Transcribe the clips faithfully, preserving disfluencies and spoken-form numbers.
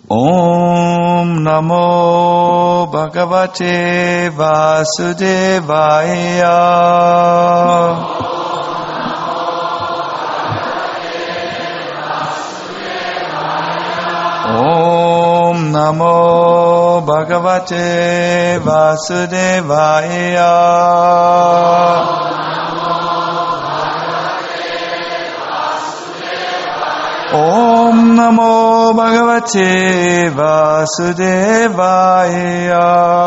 Om Namo Bhagavate Vasudevaya. Om Namo Bhagavate Vasudevaya. Om Namo Bhagavate Vasudevaya.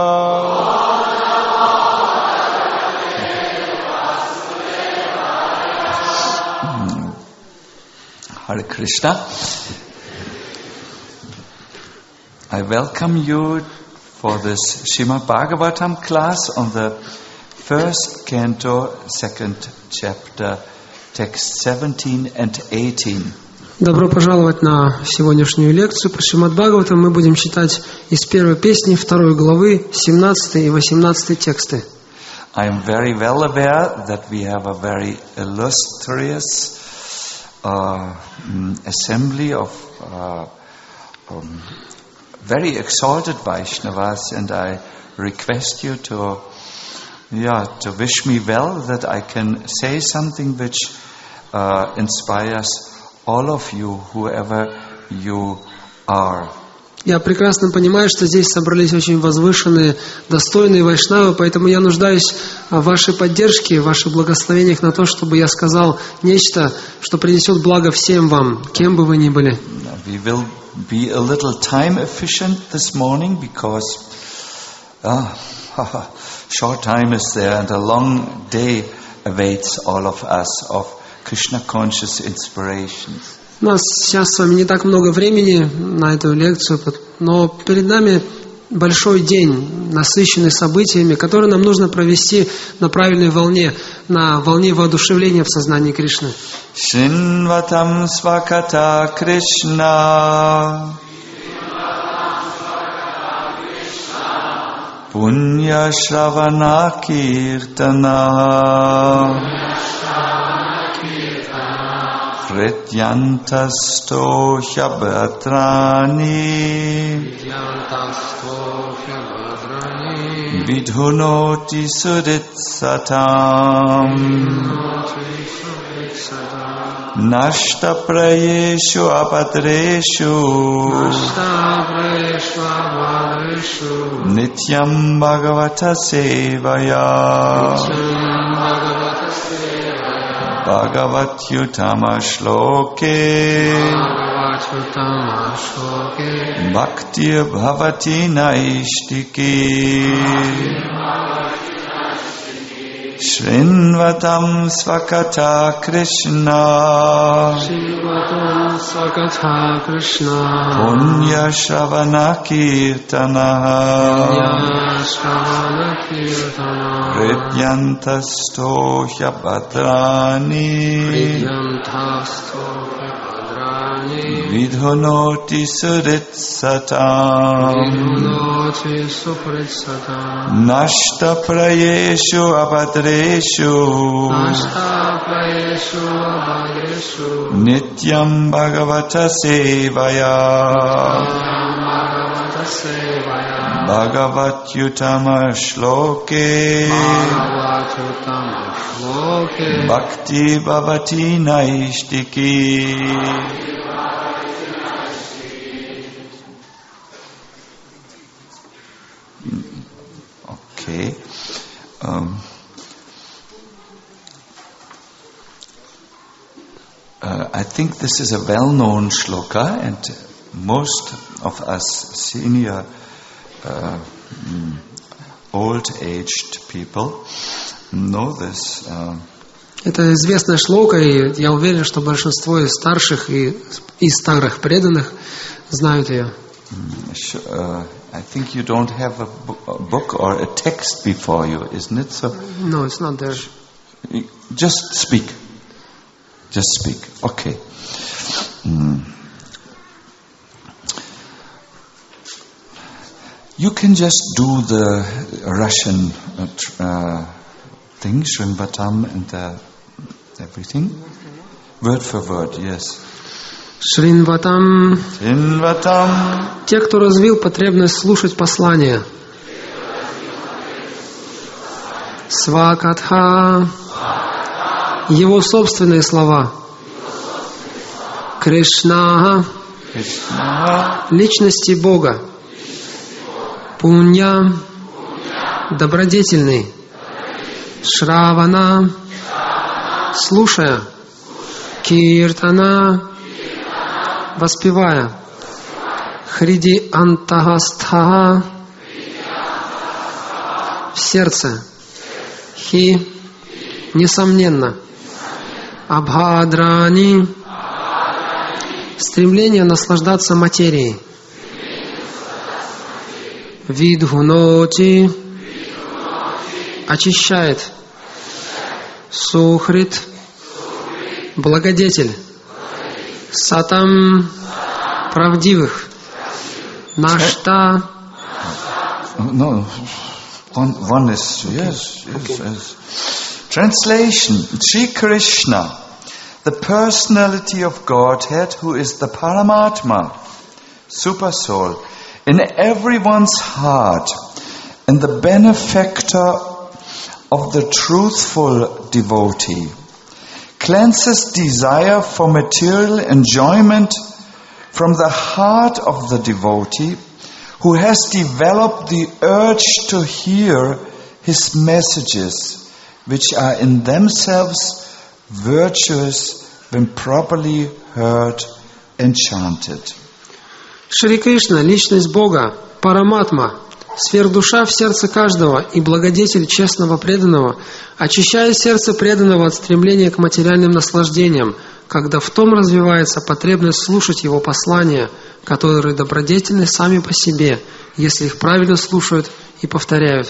Hare Krishna. I welcome you for this Srimad Bhagavatam class on the first canto, second chapter, text seventeen and eighteen. Добро пожаловать на сегодняшнюю лекцию по Шримад Бхагаватам. Мы будем читать из первой песни второй главы семнадцатый и восемнадцатый тексты. I am very well aware that we have a very illustrious uh, assembly of uh, um, very exalted Vaishnavas, and I request you to, yeah, to wish me well that I can say something which uh, inspires all of you, whoever you are. Я прекрасно понимаю, что здесь собрались очень возвышенные, достойные вайшнавы, поэтому я нуждаюсь в вашей поддержке, в ваших благословениях на то, чтобы я сказал нечто, что принесет благо всем вам, кем бы вы ни были. We will be a little time efficient this morning because ah, short time is there and a long day awaits all of us of Krishna conscious inspirations. У нас сейчас с вами не так много времени на эту лекцию, но перед нами большой день, насыщенный событиями, который нам нужно провести на правильной волне, на волне воодушевления в сознании Кришны. Shrinvatam svakata Krishna Punya Shravana Kirtana Prityantasto Shabhadrani Vidhunoti Suditsatam Nashta Prayeshu Apadreshu Nityam Bhagavata Sevaya Bhagavat Yutama Shloke Bhakti Bhavati Naishtiki Shrinvatam Svakata Krishna Punya Shravana Kirtana Prityantasto Hyabhadrani Vidhunoti Suditsatam Nashta Prayeshu Abhadreshu Nityam Bhagavata Sevaya Bhagavat Yutama Shloke Bhakti Bhavati Naishtiki. Okay. Um, uh, I think this is a well-known shloka, and most of us senior, uh, old-aged people know this. Uh, Это известная шлока, и я уверен, что большинство из старших и из старых преданных знают ее. Uh, I think you don't have a book or a text before you, isn't it? So no, it's not there. Just speak. Just speak. Okay. Mm. You can just do the Russian uh, uh, thing, Shrinvatam and uh, everything. Word for word, yes. Шринватам. Шринватам. Те, кто развил потребность слушать послания. Свакатха. Его собственные слова. Кришна. Krishna. Личности Бога. Пунья. Добродетельный. Шравана. Слушая. Киртана. Воспевая. Хриди антагастха. В сердце. Хи. Несомненно. Абхадрани. Стремление наслаждаться материей. Видхуноти. Очищает. Сухрит. Благодетель. Сатам. Правдивых. Нашта. No, one, one is, yes, yes, Okay. yes. Translation. Sri Krishna, the personality of Godhead, who is the Paramatma, super soul, in everyone's heart, and the benefactor of the truthful devotee, cleanses desire for material enjoyment from the heart of the devotee, who has developed the urge to hear his messages, which are in themselves virtuous when properly heard and chanted. Шри Кришна, личность Бога, Параматма, сверхдуша в сердце каждого и благодетель честного преданного, очищая сердце преданного от стремления к материальным наслаждениям, когда в том развивается потребность слушать его послания, которые добродетельны сами по себе, если их правильно слушают и повторяют.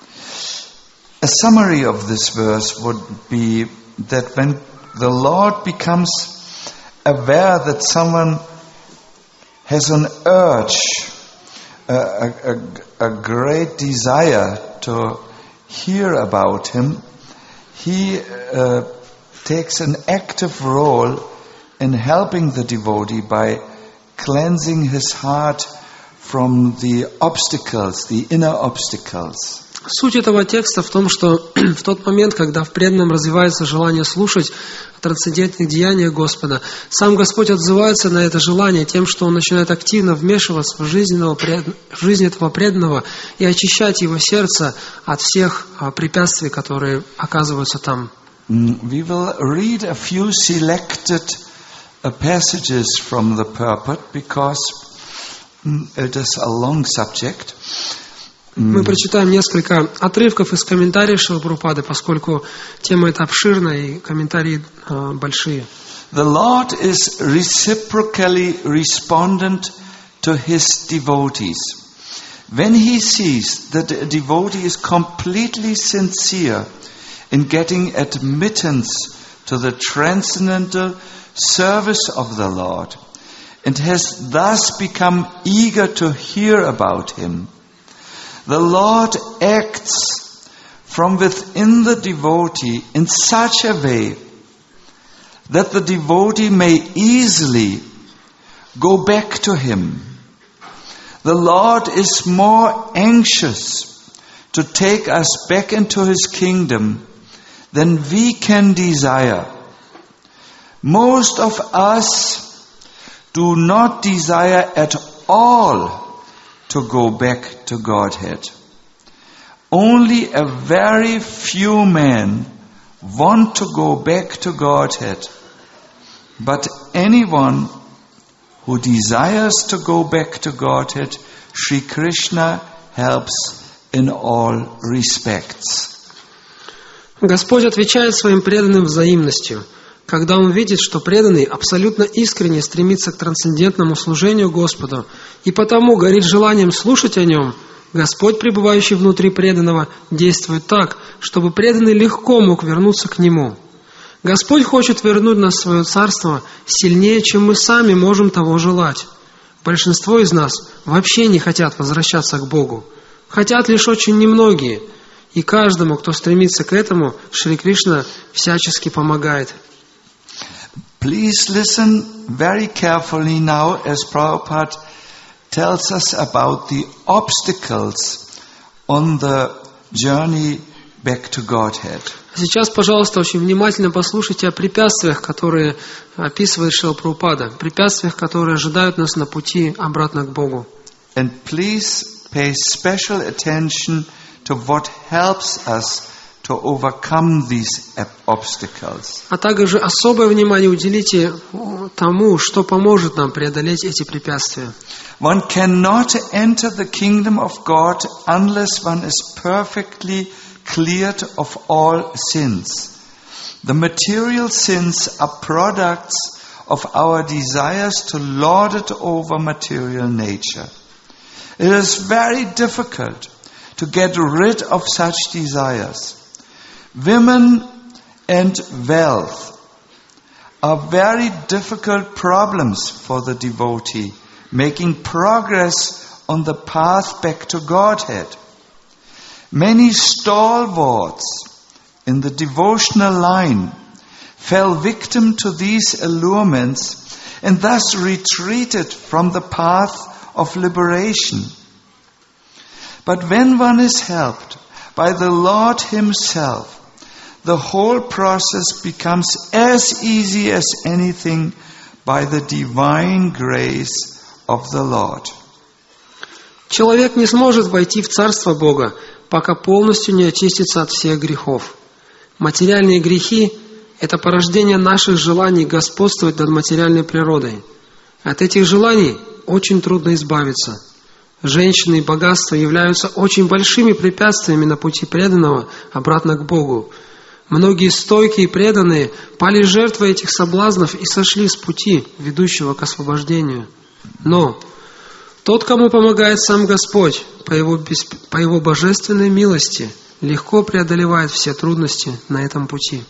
A summary of this verse would be that when the Lord becomes aware that someone has an urge, a, a, a great desire to hear about him, he uh, takes an active role in helping the devotee by cleansing his heart from the obstacles, the inner obstacles. Суть этого текста в том, что в тот момент, когда в преданном развивается желание слушать о трансцендентных деяниях Господа, сам Господь отзывается на это желание тем, что Он начинает активно вмешиваться в жизнь, в жизнь этого преданного и очищать его сердце от всех препятствий, которые оказываются там. We will read a few selected passages from the purport because it is a long subject. Мы прочитаем несколько отрывков из комментариев Шрилы Прабхупады, поскольку тема эта обширная и комментарии э, большие. The Lord is reciprocally respondent to His devotees. When He sees that a devotee is completely sincere in getting admittance to the transcendental service of the Lord, and has thus become eager to hear about Him, the Lord acts from within the devotee in such a way that the devotee may easily go back to Him. The Lord is more anxious to take us back into His kingdom than we can desire. Most of us do not desire at all to go back to Godhead. Only a very few men want to go back to Godhead. But anyone who desires to go back to Godhead, Sri Krishna helps in all respects. Господь отвечает своим преданным взаимностью. Когда Он видит, что преданный абсолютно искренне стремится к трансцендентному служению Господу и потому горит желанием слушать о Нем, Господь, пребывающий внутри преданного, действует так, чтобы преданный легко мог вернуться к Нему. Господь хочет вернуть нас в Свое Царство сильнее, чем мы сами можем того желать. Большинство из нас вообще не хотят возвращаться к Богу. Хотят лишь очень немногие. И каждому, кто стремится к этому, Шри Кришна всячески помогает. Please listen very carefully now as Prabhupada tells us about the obstacles on the journey back to Godhead. Сейчас, пожалуйста, очень внимательно послушайте о препятствиях, которые описывает Шрила Прабхупада, препятствиях, которые ожидают нас на пути обратно к Богу. And please pay special attention to what helps us to overcome these obstacles. А также особое внимание уделите тому, что поможет нам преодолеть эти препятствия. One cannot enter the kingdom of God unless one is perfectly cleared of all sins. The material sins are products of our desires to lord it over material nature. It is very difficult to get rid of such desires. Women and wealth are very difficult problems for the devotee, making progress on the path back to Godhead. Many stalwarts in the devotional line fell victim to these allurements and thus retreated from the path of liberation. But when one is helped by the Lord Himself, the whole process becomes as easy as anything by the divine grace of the Lord. Человек не сможет войти в Царство Бога, пока полностью не очистится от всех грехов. Материальные грехи – это порождение наших желаний господствовать над материальной природой. От этих желаний очень трудно избавиться. Женщины и богатство являются очень большими препятствиями на пути преданного обратно к Богу. Многие стойкие и преданные пали жертвой этих соблазнов и сошли с пути, ведущего к освобождению. Но тот, кому помогает сам Господь, по его, по его божественной милости, легко преодолевает все трудности на этом пути.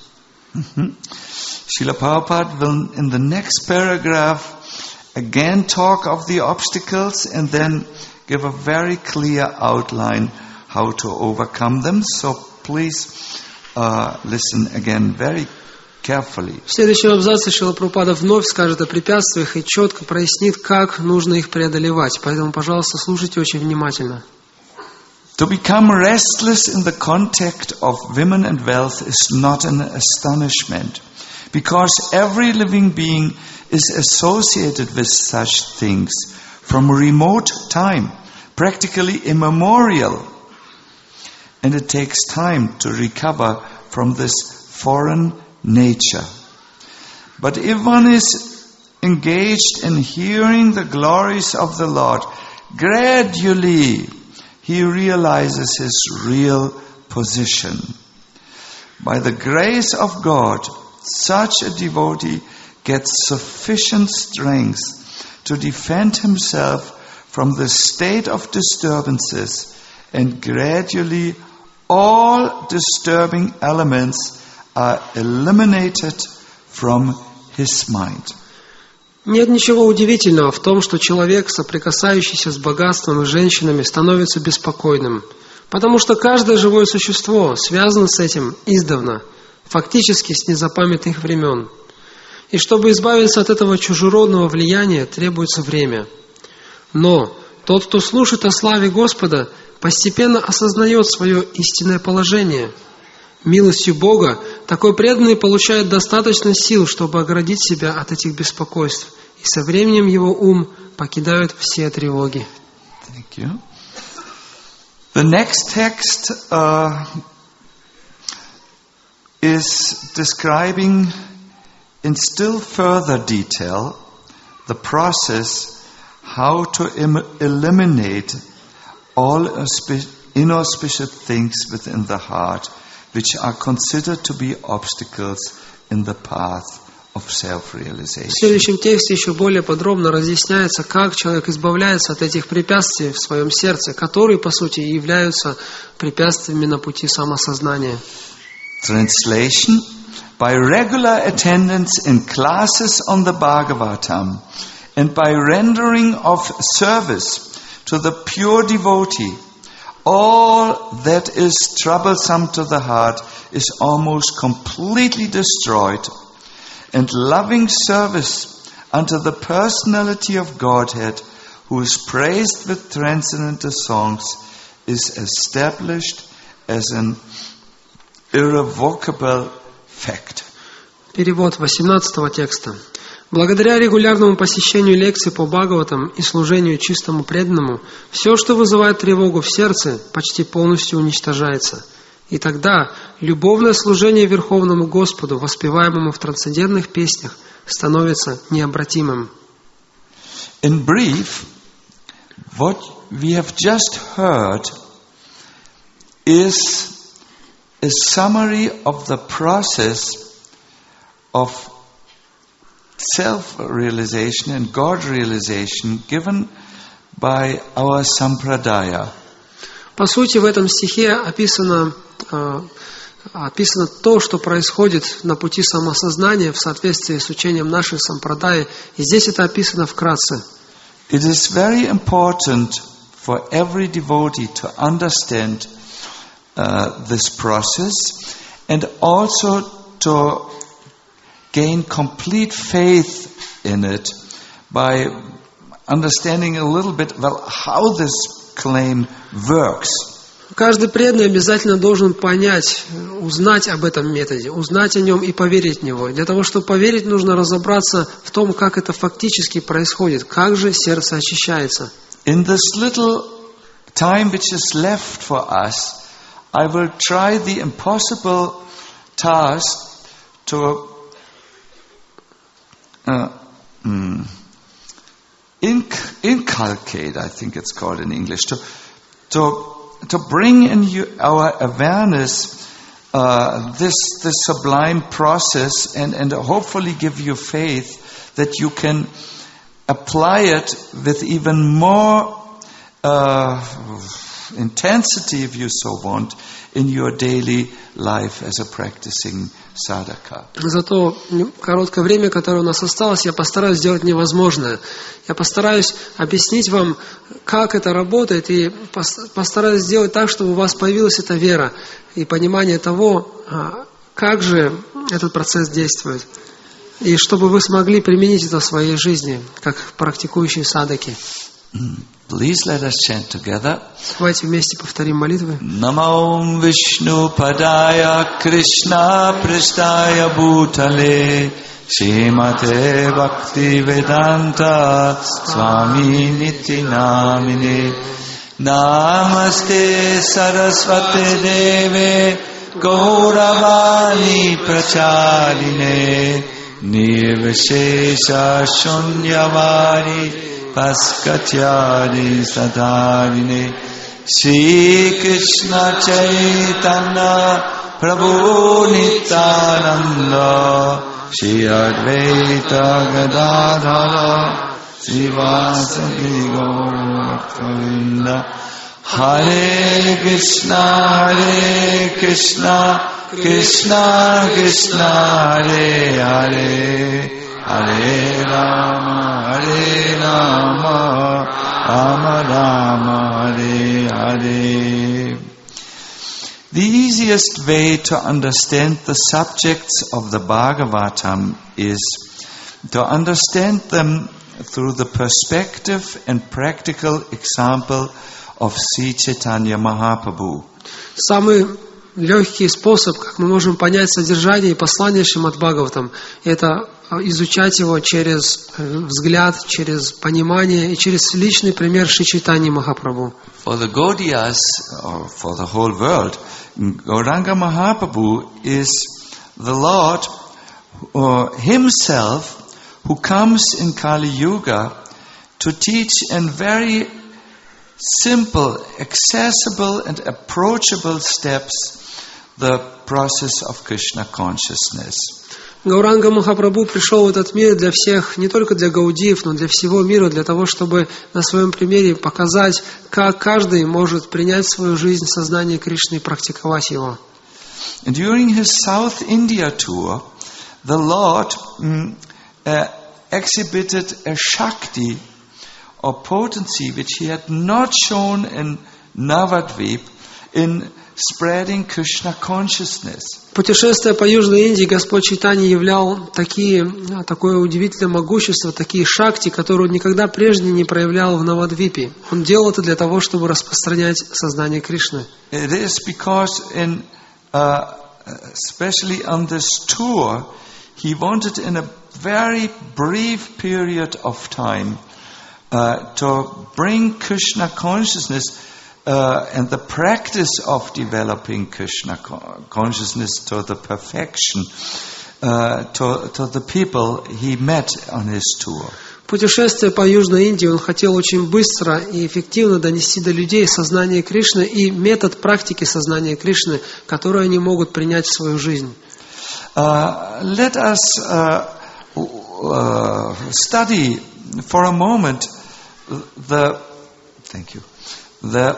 Srila Prabhupada will in the next paragraph again talk of the obstacles and then give a very clear outline how to overcome them. So please uh, listen again very carefully. В следующем абзаце Шрила Прабхупада вновь скажет о препятствиях и четко прояснит, как нужно их преодолевать. Поэтому, пожалуйста, слушайте очень внимательно. To become restless in the contact of women and wealth is not an astonishment, because every living being is associated with such things from remote time, practically immemorial, and it takes time to recover from this foreign nature. But if one is engaged in hearing the glories of the Lord, gradually he realizes his real position. By the grace of God, such a devotee gets sufficient strength to defend himself from the state of disturbances, and gradually all disturbing elements are eliminated from his mind. Нет ничего удивительного в том, что человек, соприкасающийся с богатством и женщинами, становится беспокойным, потому что каждое живое существо связано с этим издавна, фактически с незапамятных времен. И чтобы избавиться от этого чужеродного влияния, требуется время. Но тот, кто слушает о славе Господа, постепенно осознает свое истинное положение. Милостью Бога такой преданный получает достаточно сил, чтобы оградить себя от этих беспокойств, и со временем его ум покидают все тревоги. Thank you. The next text uh, is describing in still further detail the process how to im- eliminate all inauspicious things within the heart, which are considered to be obstacles in the path of self-realization. В следующем тексте еще более подробно разъясняется, как человек избавляется от этих препятствий в своем сердце, которые, по сути, являются препятствиями на пути самосознания. Translation: by regular attendance in classes on the Bhagavatam and by rendering of service to the pure devotee, all that is troublesome to the heart is almost completely destroyed, and loving service unto the personality of Godhead, who is praised with transcendental songs, is established as an irrevocable fact. Перевод восемнадцатого текста. Благодаря регулярному посещению лекций по Бхагаватам и служению чистому преданному, все, что вызывает тревогу в сердце, почти полностью уничтожается. И тогда любовное служение Верховному Господу, воспеваемому в трансцендентных песнях, становится необратимым. In brief, what we have just heard is a summary of the process of self-realization and God-realization given by our Sampradaya. По сути, в этом стихе описано, э, описано то, что происходит на пути самосознания в соответствии с учением нашей сампрадаи, и здесь это описано вкратце. It is very important for every devotee to understand uh, this process and also to gain complete faith in it by understanding a little bit, well, how this claim works. Каждый преданный обязательно должен понять, узнать об этом методе, узнать о нем и поверить в него. Для того, чтобы поверить, нужно разобраться в том, как это фактически происходит, как же сердце очищается. In this little time which is left for us, I will try the impossible task to uh, mm, inc- inculcate, I think it's called in English, to to to bring in you, our awareness uh, this this sublime process and, and hopefully give you faith that you can apply it with even more uh, intensity, if you so want, in your daily life as a practicing sadhaka. За то короткое время, которое у нас осталось, я постараюсь сделать невозможное. Я постараюсь объяснить вам, как это работает, и постараюсь сделать так, чтобы у вас появилась эта вера и понимание того, как же этот процесс действует. И чтобы вы смогли применить это в своей жизни, как практикующие садаки. Please let us chant together. Давайте вместе повторим молитвы. Namo Vishnu Padaya Krishna Prasthaya Bhutale Srimate Bhakti Vedanta Swami Niti Namine Namaste Saraswate Deve Gauravani Pracharine Nirvishesha Shunyavadi Paskatyari Sadarine Shri Krishna Chaitanya Prabhu Nityananda Shri Advaita Gadadhara Srivasadi Gauravinda Hare Krishna Hare Krishna Krishna Krishna Hare Hare Hare Rama Hare Rama Rama Rama Hare Hare. The easiest way to understand the subjects of the Bhagavatam is to understand them through the perspective and practical example of Sri Chaitanya Mahaprabhu. Самый легкий способ, как мы можем понять содержание и послание Шримад Бхагаватам, это изучать его через взгляд, через понимание и через личный пример Шри Чайтаньи Махапрабху. For the Gaudiyas, or for the whole world, Gauranga Mahaprabhu is the Lord uh, himself who comes in Kali Yuga to teach in very simple, accessible and approachable steps the process of Krishna consciousness. Гауранга Махапрабху пришел в этот мир для всех, не только для гаудиев, но для всего мира, для того, чтобы на своем примере показать, как каждый может принять в свою жизнь сознание Кришны и практиковать его. And during his South India tour, the Lord mm, uh, exhibited a Shakti or potency which he had not shown in Navadvip in spreading Krishna consciousness. Путешествуя по Южной Индии, Господь Чайтанья являл такие, такое удивительное могущество, такие шакти, которые он никогда прежде не проявлял в Навадвипе. Он делал это для того, чтобы распространять сознание Кришны. It is because in, uh, especially on this tour, he wanted in a very brief period of time uh, to bring Krishna consciousness Uh, and the practice of developing Krishna consciousness to the perfection uh, to, to the people he met on his tour. Путешествуя по Южной Индии, он хотел очень быстро и эффективно донести до людей сознание Кришны и метод практики сознания Кришны, который они могут принять в свою жизнь. Uh, let us uh, uh, study for a moment the. Thank you. The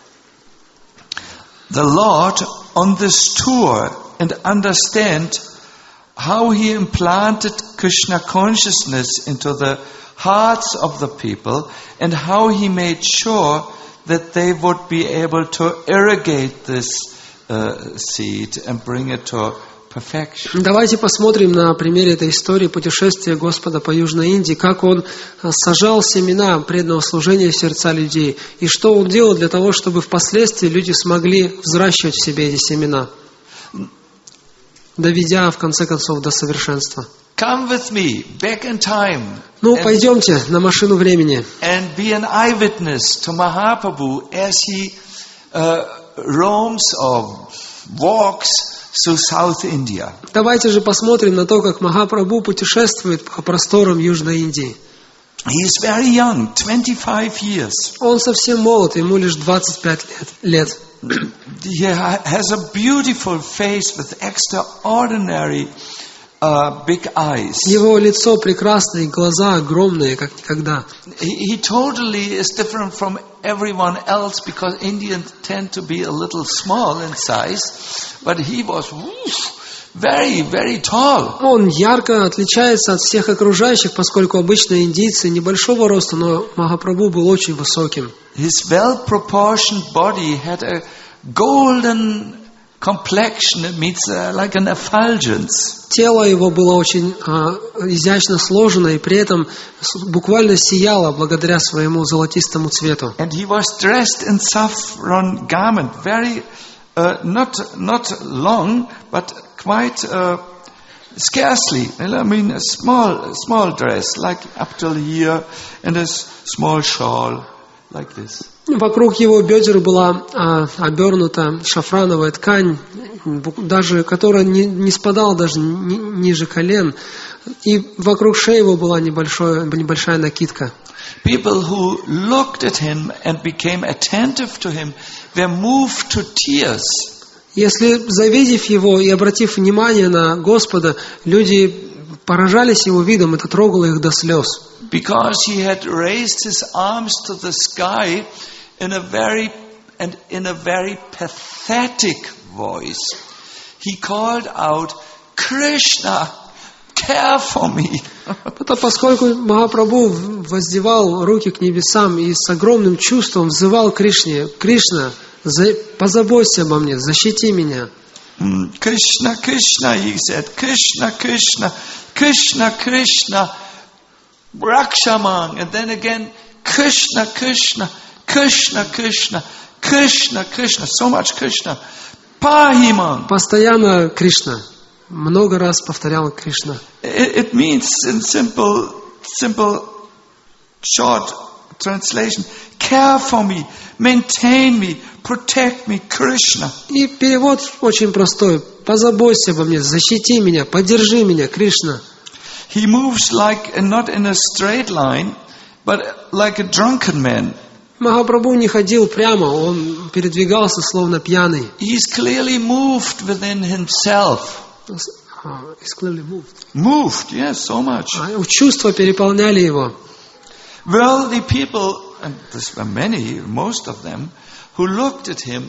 the Lord on this tour and understand how He implanted Krishna consciousness into the hearts of the people and how He made sure that they would be able to irrigate this uh, seed and bring it to perfection. Давайте посмотрим на примере этой истории путешествия Господа по Южной Индии, как Он сажал семена преданного служения в сердца людей, и что Он делал для того, чтобы впоследствии люди смогли взращивать в себе эти семена, доведя в конце концов до совершенства. Come with me back in time. Ну, пойдемте на машину времени. And be an eyewitness to Mahaprabhu as he uh, roams or walks through South India. Давайте же посмотрим на то, как Махапрабху путешествует по просторам Южной Индии. He is very young, twenty-five years. Он совсем молод, ему лишь двадцать пять лет. He has a beautiful face with extraordinary uh, big eyes. Его лицо прекрасное, глаза огромные, как никогда. He, he totally is different from everyone else because Indians tend to be a little small in size, but he was woof, very, very tall. Он ярко отличается от всех окружающих, поскольку обычно индийцы небольшого роста, но Махапрабху был очень высоким. His well-proportioned body had a golden complexion. It means uh, like an effulgence. Тело его было очень а, изящно сложено и при этом буквально сияло благодаря своему золотистому цвету. And he was dressed in saffron garment, very uh, not not long, but quite uh, scarcely. I mean, a small small dress, like up till here, and a small shawl, like this. Вокруг его бедер была а, обернута шафрановая ткань, даже, которая не, не спадала даже ни, ниже колен, и вокруг шеи его была небольшая, небольшая накидка. People who looked at him and became attentive to him were moved to tears. Если, завидев его и обратив внимание на Господа, люди поражались его видом, это трогало их до слез. Because he had raised his arms to the sky in a very and in a very pathetic voice, he called out, "Krishna, care for me." Это поскольку Махапрабху воздевал руки к небесам и с огромным чувством взывал Кришне: "Кришна, позаботься обо мне, защити меня." Krishna, Krishna, he said, Krishna, Krishna, Krishna, Krishna, Rakshamang, and then again, Krishna, Krishna, Krishna, Krishna, Krishna, Krishna, so much Krishna, Pahimang. Постоянно Кришна, много раз повторял Кришна. It, it means in simple, simple, short translation, care for me, maintain me, protect me, Krishna. И перевод очень простой: позаботься обо мне, защити меня, поддержи меня, Кришна. He moves like not in a straight line, but like a drunken man. Махапрабху не ходил прямо, он передвигался словно пьяный. He's clearly moved within himself. He's clearly moved. Moved, yes, so much. Чувства переполняли его. Well, the people, and there were many, most of them, who looked at him,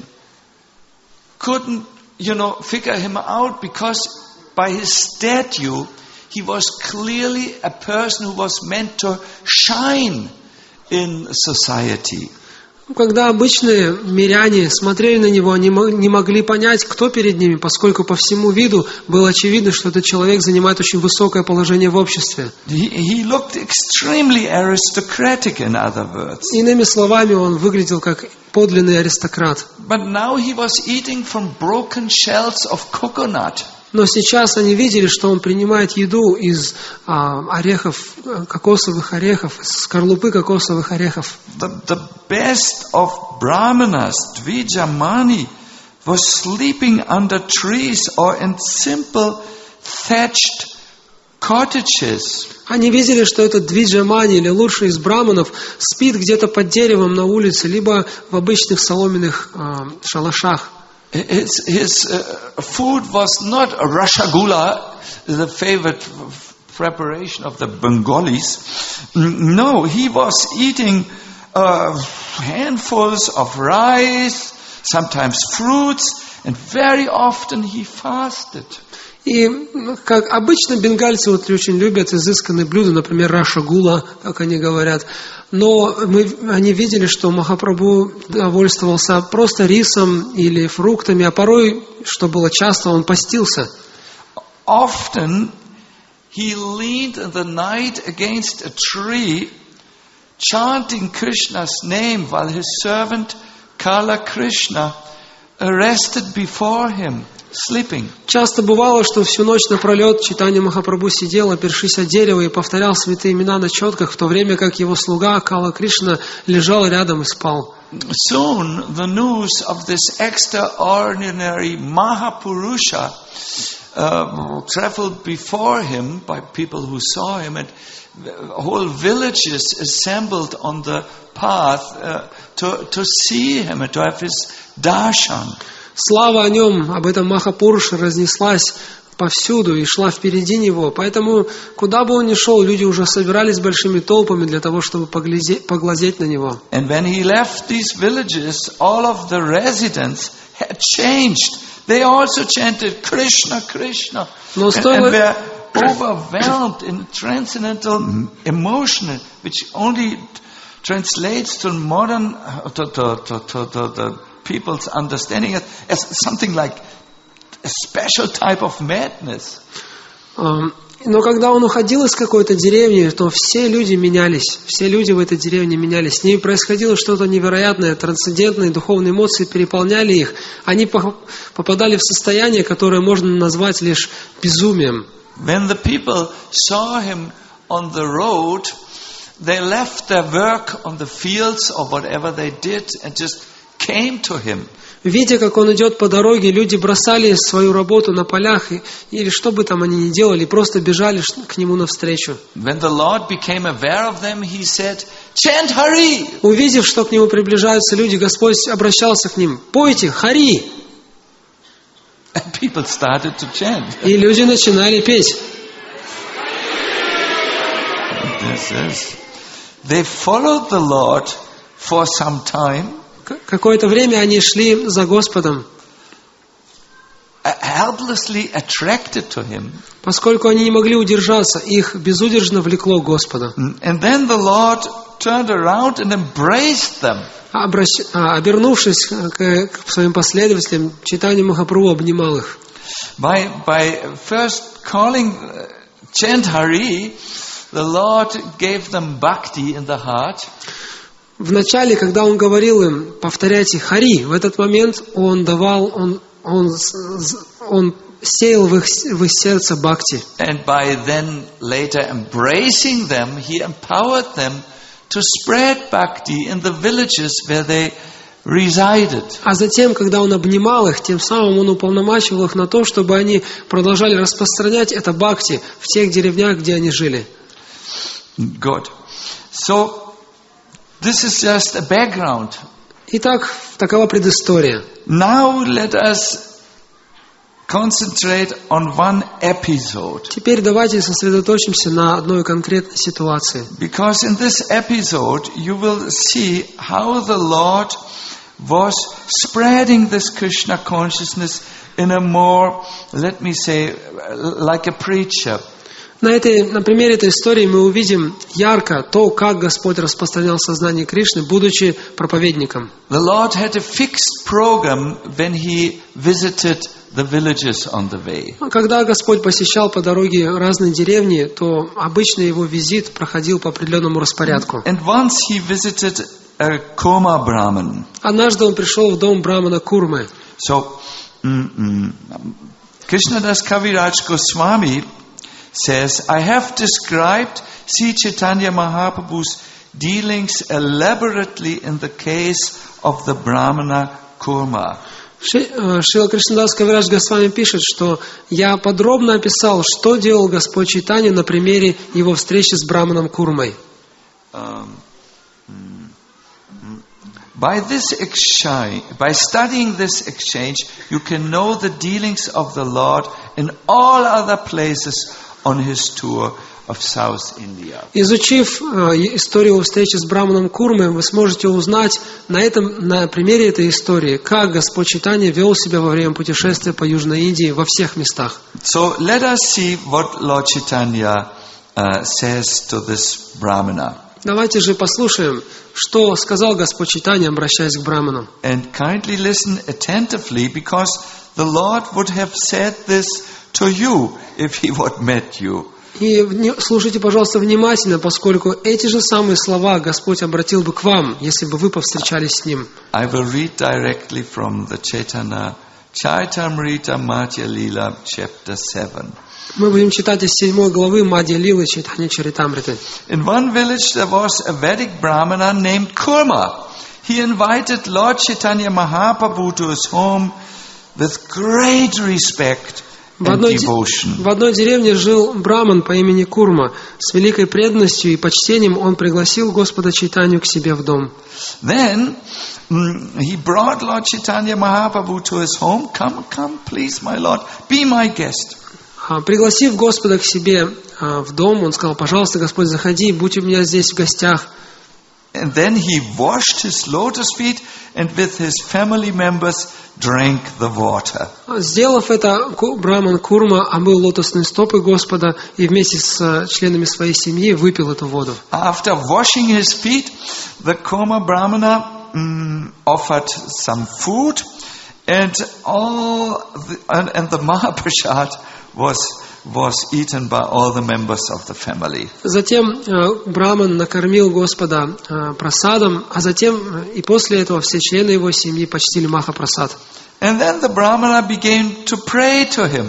couldn't, you know, figure him out because by his statue, he was clearly a person who was meant to shine in society. Когда обычные миряне смотрели на него, они не могли понять, кто перед ними, поскольку по всему виду было очевидно, что этот человек занимает очень высокое положение в обществе. He, he looked extremely aristocratic, in other words. Иными словами, он выглядел как подлинный аристократ. But now he was eating from broken shells of coconut. Но сейчас они видели, что он принимает еду из а, орехов, кокосовых орехов, из скорлупы кокосовых орехов. The, the best of brahmanas, Dvijamani, was sleeping under trees or in simple thatched cottages. Они видели, что этот Двиджамани, или лучший из браманов, спит где-то под деревом на улице, либо в обычных соломенных а, шалашах. His, his uh, food was not a rasagula, the favorite preparation of the Bengalis. No, he was eating uh, handfuls of rice, sometimes fruits, and very often he fasted. И, как обычно, бенгальцы вот очень любят изысканные блюда, например, рашагула, как они говорят. Но мы, они видели, что Махапрабху довольствовался просто рисом или фруктами, а порой, что было часто, он постился. Often he leaned in the night against a tree, chanting Krishna's name while his servant Kala Krishna rested before him, sleeping. Часто бывало, что всю ночь напролет Чайтанья Махапрабху сидел, опершись о дерево, и повторял святые имена на четках, в то время как его слуга Кала Кришна лежал рядом и спал. Soon the news of this extraordinary Mahapurusha uh, traveled before him by people who saw him, and whole villages assembled on the path uh, to, to see him and to have his darshan. Слава о нем, об этом Махапуруше разнеслась повсюду и шла впереди него. Поэтому, куда бы он ни шел, люди уже собирались большими толпами для того, чтобы поглазеть, поглазеть на него. And when he left these villages, all of the residents had changed. They also chanted Krishna, Krishna. Но And, стоило... and were overwhelmed in transcendental emotion, which only translates to modern, to, to, to, to, to the people's understanding as, as something like a special type of madness. Но когда он уходил из какой-то деревни, то все люди менялись, все люди в этой деревне менялись. С ними происходило что-то невероятное, трансцендентные духовные эмоции переполняли их. Они попадали в состояние, которое можно назвать лишь безумием. When the people saw him on the road, they left their work on the fields or whatever they did and just came to him. Видя, как он идет по дороге, люди бросали свою работу на полях, и, или что бы там они ни делали, просто бежали к нему навстречу. When the Lord became aware of them, he said, "Chant Hari!" Увидев, что к нему приближаются люди, Господь обращался к ним: «Пойте, Хари!» And people started to chant. И люди начинали петь. This is. They followed the Lord for some time. Какое-то время они шли за Господом, helplessly attracted to him. Поскольку они не могли удержаться, их безудержно влекло к Господу. And then the Lord turned around and embraced them. Обращ... А, обернувшись к, к своим последователям, Чайтанья Махапрабху обнимал их. By, by first calling uh, chant Hari, the Lord gave them bhakti in the heart. Вначале, когда он говорил им: повторяйте Хари, в этот момент он давал, он, он, он сеял в их, в их сердце бхакти. And by then later embracing them, he empowered them to spread bhakti in the villages where they resided. А затем, когда он обнимал их, тем самым он уполномачивал их на то, чтобы они продолжали распространять это бхакти в тех деревнях, где они жили. Good. So this is just a background. Итак, такова предыстория. Now let us concentrate on one episode. Теперь давайте сосредоточимся на одной конкретной ситуации. Because in this episode you will see how the Lord was spreading this Krishna consciousness in a more, let me say, like a preacher. На, этой, на примере этой истории мы увидим ярко то, как Господь распространял сознание Кришны, будучи проповедником. The Lord had a fixed program when He visited the villages on the way. Когда Господь посещал по дороге разные деревни, то обычно его визит проходил по определенному распорядку. And once He visited a Kurma Brahmin. Однажды он пришел в дом брамана Курмы. So, mm, mm, Krishnadas Kaviraj Goswami says, I have described Sri Chaitanya Mahaprabhu's dealings elaborately in the case of the Brahmana Kurma. Шрила Кришнадас Кавирадж Госвами пишет, что я подробно описал, что делал Господь Чайтанья на примере его встречи с браманом Курмой. Um, By this exchange, by studying this exchange, you can know the dealings of the Lord in all other places on His tour of South India. Изучив э, историю встречи с браманом Курмой, вы сможете узнать на этом, на примере этой истории, как Господь Чайтанья вел себя во время путешествия по Южной Индии во всех местах. So let us see what Lord Chaitanya uh, says to this Brahmana. Давайте же послушаем, что сказал Господь Чайтанья, обращаясь к браману. And kindly listen attentively, because the Lord would have said this to you if He would met you. И слушайте, пожалуйста, внимательно, поскольку эти же самые слова Господь обратил бы к вам, если бы вы повстречались с Ним. I will read directly from the Chaitanya Chaitamrita Madhya Lila, chapter seven. Мы будем читать из седьмой главы Мадья Лилы Чайтанья Чаритамриты. In one village there was a Vedic Brahmana named Kurma. He invited Lord Chaitanya Mahaprabhu to his home with great respect В and одной, devotion. в одной деревне жил браман по имени Курма. С великой преданностью и почтением он пригласил Господа Чайтанью к себе в дом. Then mm, he brought Lord Chaitanya Mahaprabhu to his home. Come, come, please, my Lord, be my guest. Пригласив Господа к себе в дом, он сказал: пожалуйста, Господь, заходи, будь у меня здесь в гостях. And then he washed his lotus feet and with his family members drank the water. Сделав это, браман Курма омыл лотосные стопы Господа и вместе с членами своей семьи выпил эту воду. After washing his feet, the Kurma Brahmana mm, offered some food, and all the, and, and the Mahaprasad was was eaten by all the members of the family. Затем э, браман накормил Господа э, прасадом, а затем и после этого все члены его семьи почтили Махапрасад. And then the Brahmana began to pray to him.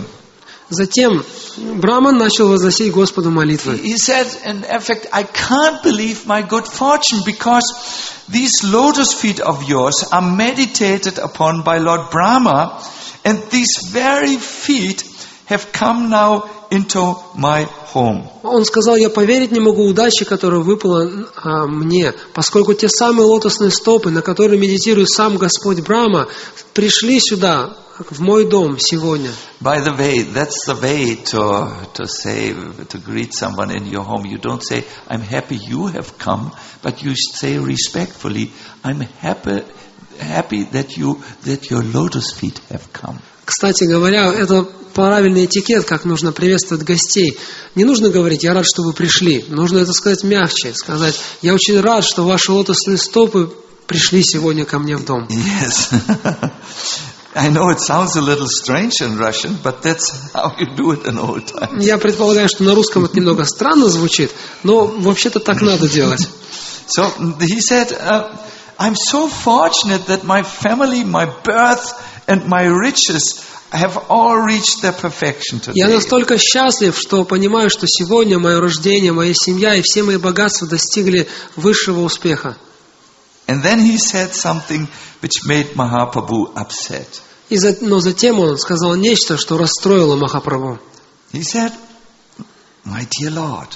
Затем браман начал возносить Господу молитвы. He said, in effect, I can't believe my good fortune, because these lotus feet of yours are meditated upon by Lord Brahma, and these very feet have come now into my home. Он сказал: я поверить не могу удаче, которая выпала а, мне, поскольку те самые лотосные стопы, на которые медитирует сам Господь Брахма, пришли сюда, в мой дом сегодня. By the way, that's the way to to say, to greet someone in your home. You don't say, I'm happy you have come, but you say respectfully, I'm happy happy that you that your lotus feet have come. Кстати говоря, это правильный этикет, как нужно приветствовать гостей. Не нужно говорить: я рад, что вы пришли. Нужно это сказать мягче, сказать: я очень рад, что ваши лотосные стопы пришли сегодня ко мне в дом. Yes. I know it sounds a little strange in Russian, but that's how you do it in old times. Я предполагаю, что на русском это немного странно звучит, но вообще-то так надо делать. So he said, uh, I'm so fortunate that my family, my birth and my riches have all reached their perfection today. Я настолько счастлив, что понимаю, что сегодня мое рождение, моя семья и все мои богатства достигли высшего успеха. And then he said something which made Mahaprabhu upset. И за, но затем он сказал нечто, что расстроило Махапрабху. He said, my dear Lord,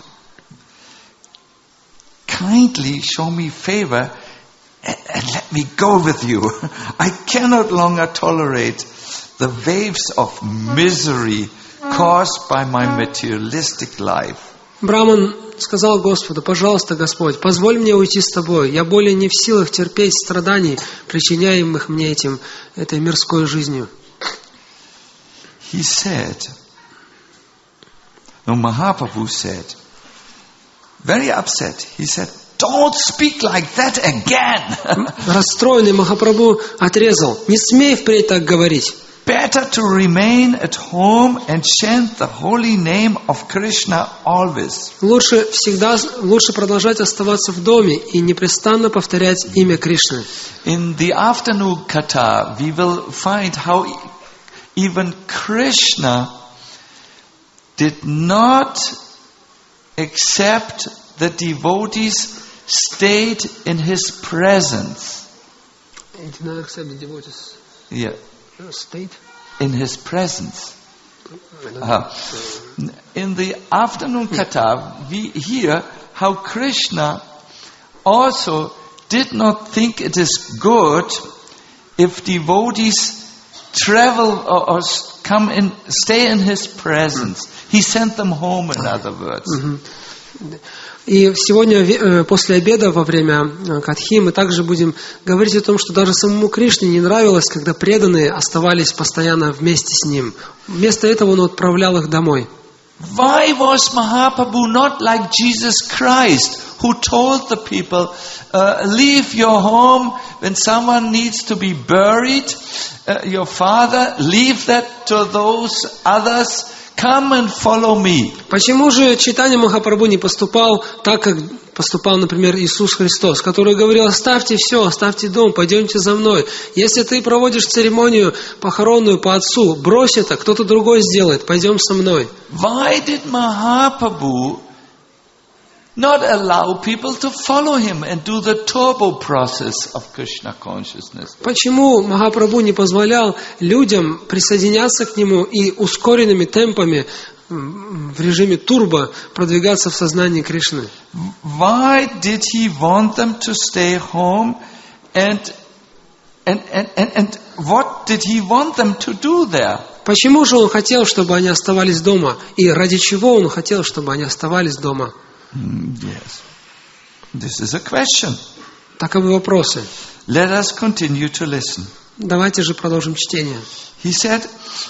kindly show me favor and let me go with you. I cannot longer tolerate the waves of misery caused by my materialistic life. Браман сказал Господу: пожалуйста, Господь, позволь мне уйти с тобой. Я более не в силах терпеть страданий, причиняемых мне этим, этой мирской жизнью. He said, No, Mahaprabhu said, very upset, he said, don't speak like that again. Расстроенный Махапрабху отрезал: не смей впредь так говорить. Better to remain at home and chant the holy name of Krishna always. Лучше всегда, лучше продолжать оставаться в доме и непрестанно повторять имя Кришны. In the afternoon katha, we will find how even Krishna did not accept the devotees stayed in his presence. He did not accept the devotees. Yeah. State? In his presence. Uh, in the afternoon katha, we hear how Krishna also did not think it is good if devotees travel or, or come in, stay in his presence. He sent them home, in other words. И сегодня после обеда во время катхи мы также будем говорить о том, что даже самому Кришне не нравилось, когда преданные оставались постоянно вместе с ним. Вместо этого он отправлял их домой. Why was Mahaprabhu not like Jesus Christ, who told the people, uh, leave your home when someone needs to be buried, uh, your father, leave that to those others, come and follow me. Почему же Чайтанья Махапрабху не поступал так, как поступал, например, Иисус Христос, который говорил: оставьте все, оставьте дом, пойдемте за мной. Если ты проводишь церемонию похоронную по отцу, брось это, кто-то другой сделает, пойдем со мной. Why did Mahaprabhu not allow people to follow him and do the turbo process of Krishna consciousness? Почему Махапрабху не позволял людям присоединяться к нему и ускоренными темпами в режиме турбо продвигаться в сознании Кришны? Why did he want them to stay home, and and and and, and what did he want them to do there? Почему же он хотел, чтобы они оставались дома? И ради чего он хотел, чтобы они оставались дома? Mm, yes. This is a question. Таковы вопросы. Let us continue to listen. Давайте же продолжим чтение. He said,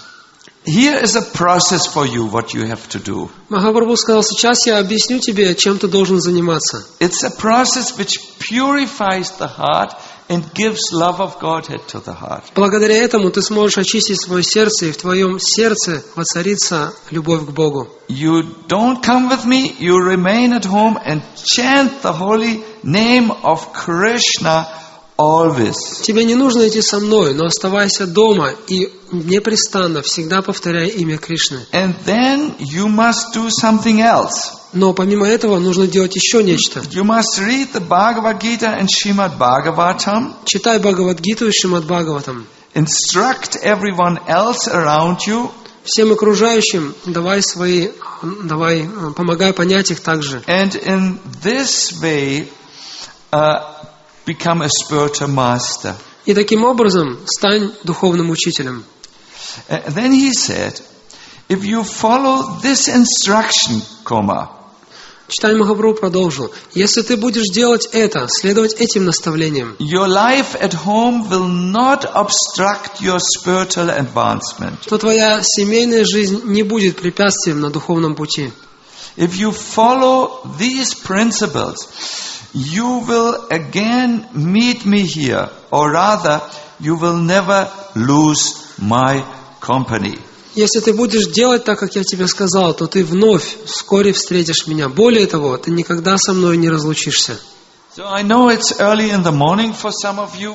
here is a process for you, what you have to do. Махапрабху сказал: сейчас я объясню тебе, чем ты должен заниматься. It's a process which purifies the heart and gives love of Godhead to the heart. Благодаря этому ты сможешь очистить свое сердце, и в твоем сердце воцарится любовь к Богу. You don't come with me, you remain at home and chant the holy name of Krishna always. Тебе не нужно идти со мной, но оставайся дома и непрестанно всегда повторяй имя Кришны. And then you must do something else. Но помимо этого нужно делать еще нечто. You must read the Bhagavad Gita and Srimad Bhagavatam. Читай Бхагавад-гиту и Шримад Бхагаватам. Instruct everyone else around you. Всем окружающим давай свои, давай, помогай понять их также. And in this way, uh, become a spiritual master. И таким образом стань духовным учителем. Uh, then he said, if you follow this instruction, comma, Чайтанья Махапрабху продолжил: если ты будешь делать это, следовать этим наставлениям, your life at home will not obstruct your spiritual advancement. то твоя семейная жизнь не будет препятствием на духовном пути. If you follow these principles, you will again meet me here, or rather, you will never lose my company. Если ты будешь делать так, как я тебе сказал, то ты вновь вскоре встретишь меня. Более того, ты никогда со мной не разлучишься. So I know it's early in the morning for some of you,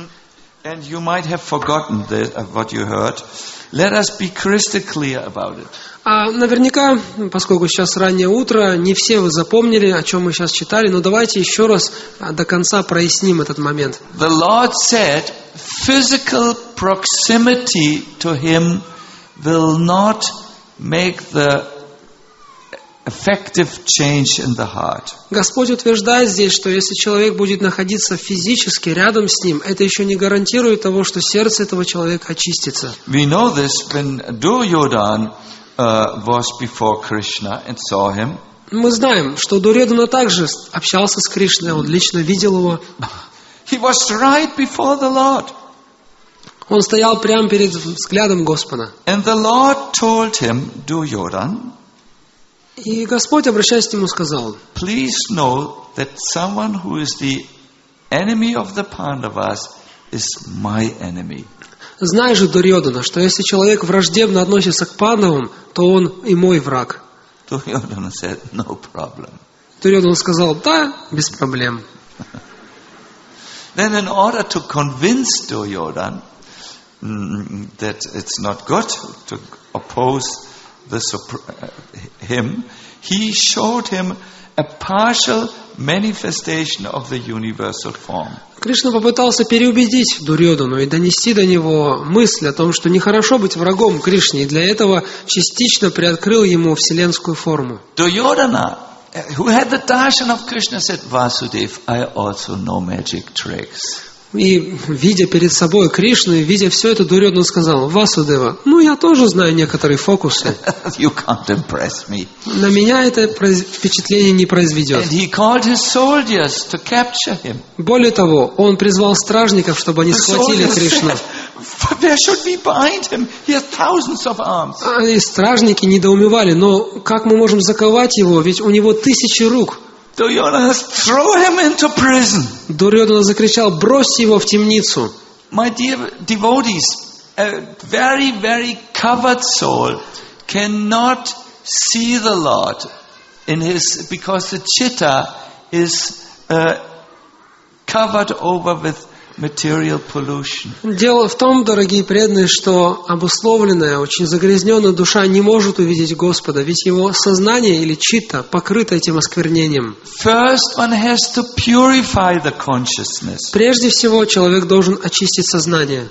and you might have forgotten the, what you heard. Let us be crystal clear about it. А наверняка, поскольку сейчас раннее утро, не все вы запомнили, о чем мы сейчас читали, но давайте еще раз до конца проясним этот момент. The Lord said, physical proximity to Him will not make the effective change in the heart. Господь утверждает здесь, что если человек будет находиться физически рядом с ним, это еще не гарантирует того, что сердце этого человека очистится. We know this when Duryodhana uh, was before Krishna and saw him. Мы знаем, что Дурьодхана также общался с Кришной, он лично видел его. He was right before the Lord. Он стоял прямо перед взглядом Господа. And the Lord told him, Duryodhana, И Господь, обращаясь к нему, сказал: Please know that someone who is the enemy of the Pandavas is my enemy. Знай же, Дурьодана, что если человек враждебно относится к Пандавам, то он и мой враг. Duryodhana said, no problem. Дурьодана сказал: да, без проблем. Then in order to convince Duryodhana mm, that it's not good to oppose the, uh, him, he showed him a partial manifestation of the universal form. Кришна попытался переубедить Дурьодхану и донести до него мысль о том, что нехорошо быть врагом Кришне, и для этого частично приоткрыл ему вселенскую форму. Duryodhana, who had the darshan of Krishna, said, Vasudev, I also know magic tricks. И, видя перед собой Кришну, и видя все это, Дурьодхана сказал: Васудева, ну я тоже знаю некоторые фокусы. You can't impress me. На меня это впечатление не произведет. And he called his soldiers to capture him. Более того, он призвал стражников, чтобы они схватили Кришну. Where should we bind him? He has thousands of arms. И стражники недоумевали: но как мы можем заковать его, ведь у него тысячи рук. Duryodhana, throw him into prison. Дурьодхана закричал: бросьте его в темницу. My dear devotees, a very, very covered soul cannot see the Lord in his, because the chitta is uh, covered over with material pollution. Дело в том, дорогие преданные, что обусловленная, очень загрязненная душа не может увидеть Господа, ведь его сознание или читта покрыто этим осквернением. First, one has to purify the consciousness. Прежде всего, человек должен очистить сознание.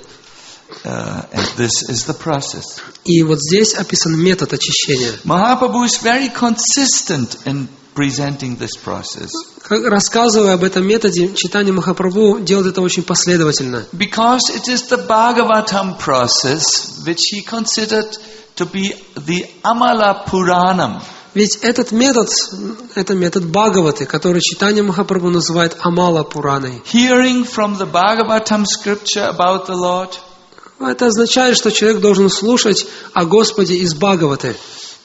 Uh, and this is the process. И вот здесь описан метод очищения. Mahaprabhu is very consistent in presenting this process. Рассказывая об этом методе, Чайтанья Махапрабху делает это очень последовательно. Because it is the Bhagavatam process which he considered to be the Amala Puranam. Ведь этот метод, это метод Бхагаваты, который Чайтанья Махапрабху называет Амала Пураной. Hearing from the Bhagavatam scripture about the Lord. Это означает, что человек должен слушать о Господе из Бхагаваты.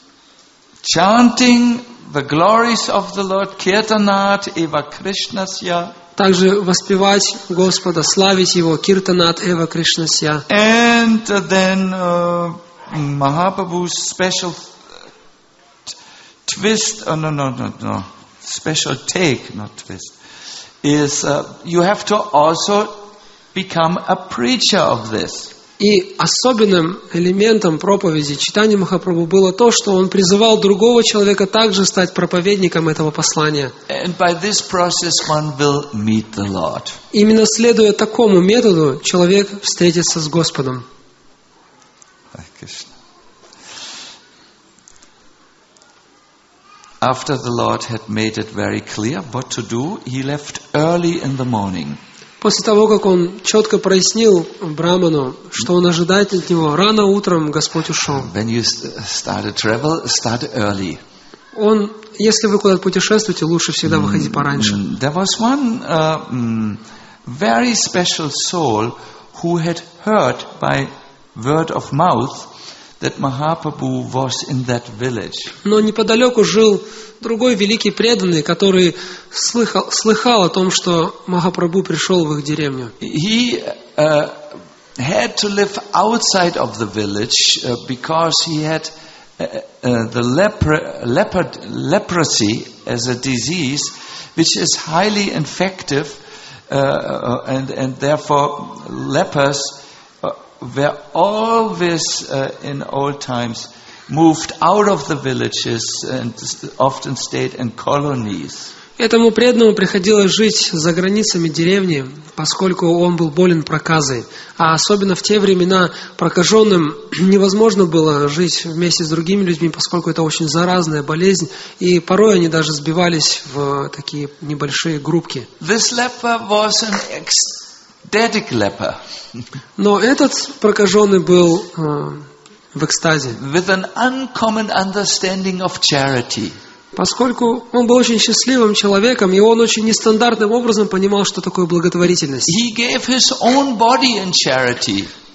Chanting the glories of the Lord, Kirtanat Eva Krishnasya. Также воспевать Господа, славить Его, Киртанат Эва Кришнасья. And then uh, Mahaprabhu's special twist, oh no, no, no, no, special take, not twist, is uh, you have to also become a preacher of this. И особенным элементом проповеди Чайтаньи Махапрабху было то, что он призывал другого человека также стать проповедником этого послания. And by this process one will meet the Lord. Именно следуя такому методу, человек встретится с Господом. After the Lord had made it very clear what to do, he left early in the morning. После того, как он четко прояснил Браману, что он ожидает от него, рано утром Господь ушел. When you start a travel, start early. Он, если вы куда-то путешествуете, лучше всегда выходить пораньше. There was one uh, um, very special soul who had heard by word of mouth that Mahaprabhu was in that village. Но неподалеку жил другой великий преданный, который слыхал, слыхал о том, что Махапрабху пришел в их деревню. He uh, had to live outside of the village uh, because he had uh, uh, the lepra, leopard, leprosy as a disease, which is highly infective, uh, and, and therefore lepers uh, were always uh, in old times moved out of the villages and often stayed in colonies. Этому преданному приходилось жить за границами деревни, поскольку он был болен проказой. А особенно в те времена прокаженным невозможно было жить вместе с другими людьми, поскольку это очень заразная болезнь, и порой они даже сбивались в такие небольшие группки. This leper was an ecstatic leper. Но этот прокаженный был э, в экстазе. With an uncommon understanding of charity. Поскольку он был очень счастливым человеком, и он очень нестандартным образом понимал, что такое благотворительность. He gave his own body in charity.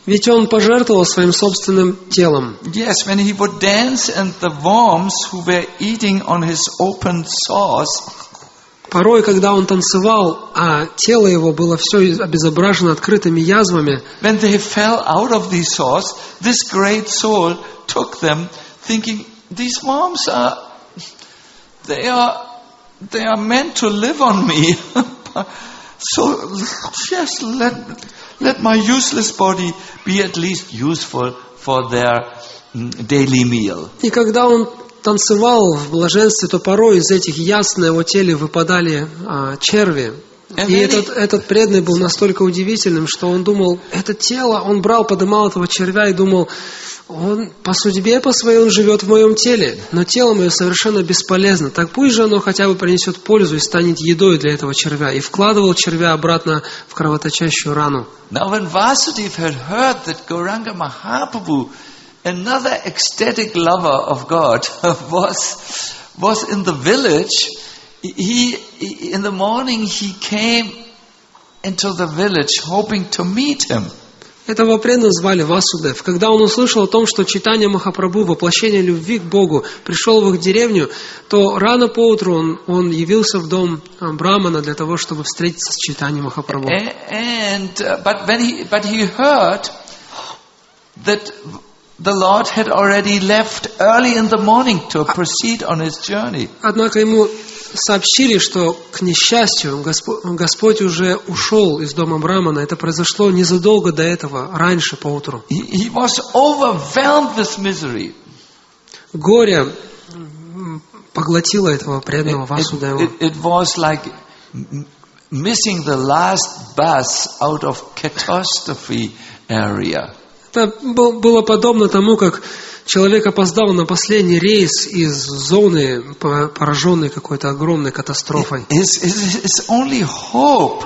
Ведь он пожертвовал своим собственным телом. Yes, when he would dance and the worms who were eating on his open sores, Порой, когда он танцевал, а тело его было все обезображено открытыми язвами, when they fell out of these sores, this great soul took them, thinking, these worms are, they are, they are meant to live on me. So just let, let my useless body be at least useful for their daily meal. И когда он танцевал в блаженстве, то порой из этих язв на его теле выпадали а, черви. И этот, этот преданный был настолько удивительным, что он думал, это тело, он брал, подымал этого червя и думал, он по судьбе по своей он живет в моем теле, но тело мое совершенно бесполезно. Так пусть же оно хотя бы принесет пользу и станет едой для этого червя. И вкладывал червя обратно в кровоточащую рану. Now when Vasudeva had heard that Gauranga Mahaprabhu, another ecstatic lover of God, was was in the village, he, he in the morning he came into the village hoping to meet him. Этого преданного звали Васудев. Когда он услышал о том, что Чайтанья Махапрабху, воплощение любви к Богу, пришел в их деревню, то рано поутру он, он явился в дом Брамана для того, чтобы встретиться с Чайтаньей Махапрабху. And uh, but when he but he heard that the Lord had already left early in the morning to proceed on his journey. Однако ему сообщили, что, к несчастью, Господь, Господь уже ушел из дома Брамана. Это произошло незадолго до этого, раньше поутру. He, he was overwhelmed with misery. Горе поглотило этого преданного Васудева. It, it, it was like missing the last bus out of catastrophe area. Это было подобно тому, как человек опоздал на последний рейс из зоны, пораженной какой-то огромной катастрофой. His, his, his only hope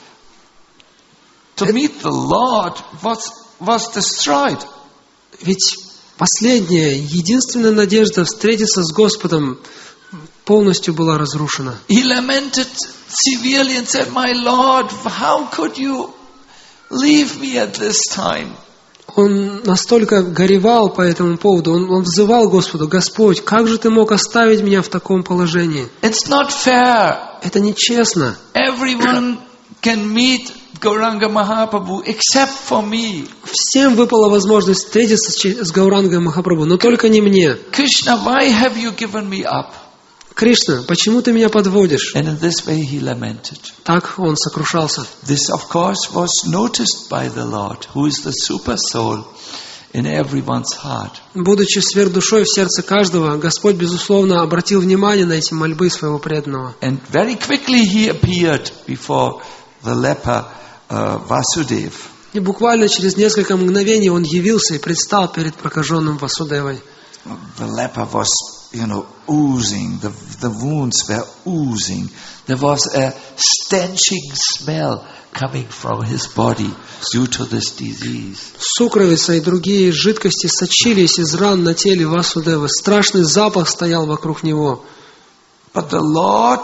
to meet the Lord was, was destroyed. Ведь последняя, единственная надежда встретиться с Господом полностью была разрушена. He lamented severely and said, "My Lord, how could you leave me at this time?" Он настолько горевал по этому поводу, он, он взывал Господу: Господь, как же ты мог оставить меня в таком положении? It's not fair. Это нечестно. Everyone can meet Gauranga Mahaprabhu except for me. Всем выпала возможность встретиться с, с Гаурангой Махапрабху, но только не мне. Krishna, why have you given me up? Кришна, почему ты меня подводишь? And in this way he lamented. Так он сокрушался. This, of course, was noticed by the Lord, who is the super soul in everyone's heart. Будучи сверхдушой в сердце каждого, Господь, безусловно, обратил внимание на эти мольбы своего преданного. And very quickly he appeared before the leper uh, Vasudeva. И буквально через несколько мгновений он явился и предстал перед прокаженным Васудевой. The leper was, you know, oozing. The, the wounds were oozing. There was a stenching smell coming from his body due to this disease. Сукровица и другие жидкости сочились из ран на теле Васудевы. Страшный запах стоял вокруг него. But the Lord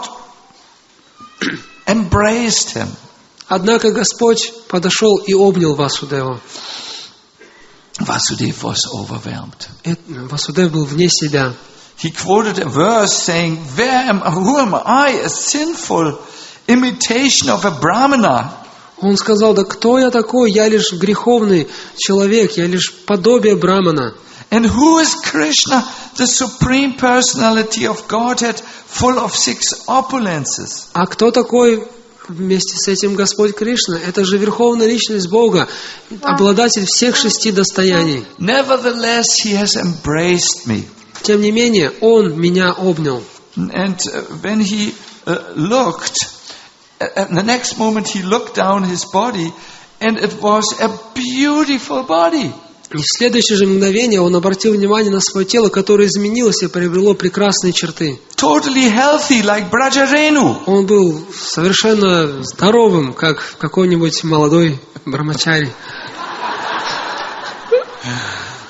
embraced him. Однако Господь подошел и обнял Васудеву. Vasudeva was overwhelmed. Васудев был вне себя. He quoted a verse saying, "Where am, who am I, a sinful imitation of a Brahmana?" Он сказал: да кто я такой? Я лишь греховный человек, я лишь подобие Брамана. And who is Krishna, the supreme personality of Godhead, full of six opulences? А кто такой вместе с этим Господь Кришна? Это же верховная личность Бога, обладатель всех шести достояний. Nevertheless, he has embraced me. Тем не менее, Он меня обнял. And when he uh, looked, at the next moment he looked down his body, and it was a beautiful body. И в следующее же мгновение он обратил внимание на свое тело, которое изменилось и приобрело прекрасные черты. Totally healthy, like Brajarenu. Он был совершенно здоровым, как какой-нибудь молодой брамачари.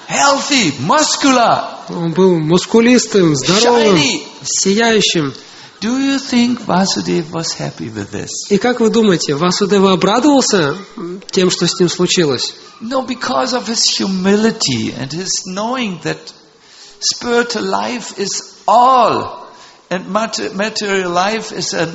Healthy, muscular. Он был мускулистым, здоровым, Shiny. сияющим. Do you think Vasudeva was happy with this? И как вы думаете, Васудева обрадовался тем, что с ним случилось? No, because of his humility and his knowing that spiritual life is all, and material life is an,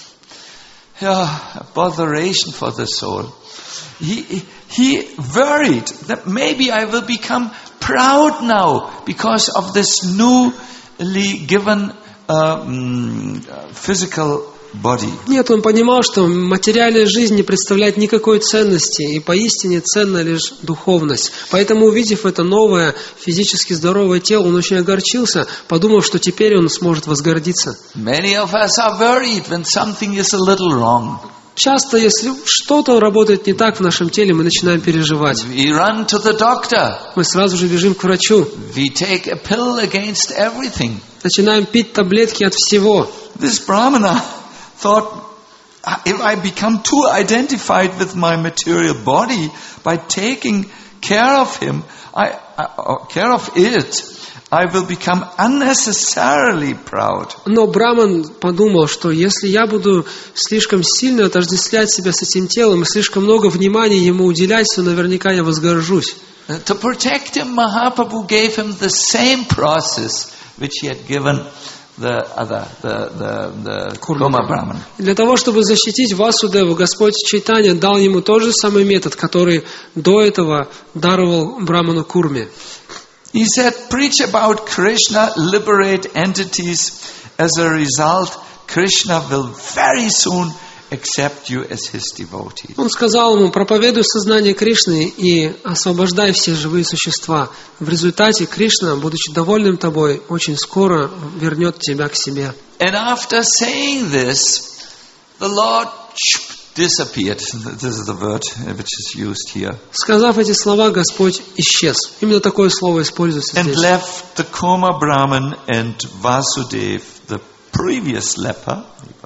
yeah, a botheration for the soul. He, he worried that maybe I will become proud now because of this newly given um, physical body. Нет, он понимал, что материальная жизнь не представляет никакой ценности, и поистине ценна лишь духовность. Поэтому, увидев это новое, физически здоровое тело, он очень огорчился, подумав, что теперь он сможет возгордиться. Many of us are worried when something is a little wrong. Часто, если что-то работает не так в нашем теле, мы начинаем переживать. We run to the doctor. Мы сразу же бежим к врачу. We take a pill against everything. Начинаем пить таблетки от всего. This Brahmana thought, if I become too identified with my material body by taking care of him, I, I care of it, I will become unnecessarily proud. Но Браман подумал, что если я буду слишком сильно отождествлять себя с этим телом и слишком много внимания ему уделять, то наверняка я возгоржусь. To protect him, Mahaprabhu gave him the same process which he had given the other, the, the, the Kurma Brahman. Для того, чтобы защитить Васудеву, Господь Чайтанья дал ему тот же самый метод, который до этого даровал Браману Курме. He said, preach about Krishna, liberate entities. As a result, Krishna will very soon accept you as his devotee. Он сказал ему, проповедуй сознание Кришны и освобождай все живые существа. В результате Кришна, будучи довольным тобой, очень скоро вернет тебя к себе. And after saying this, the Lord disappeared. This is the word which is used here. Сказав эти слова, Господь исчез. Именно такое слово используется And здесь. left the Kurma Brahman and Vasudeva, the previous leper,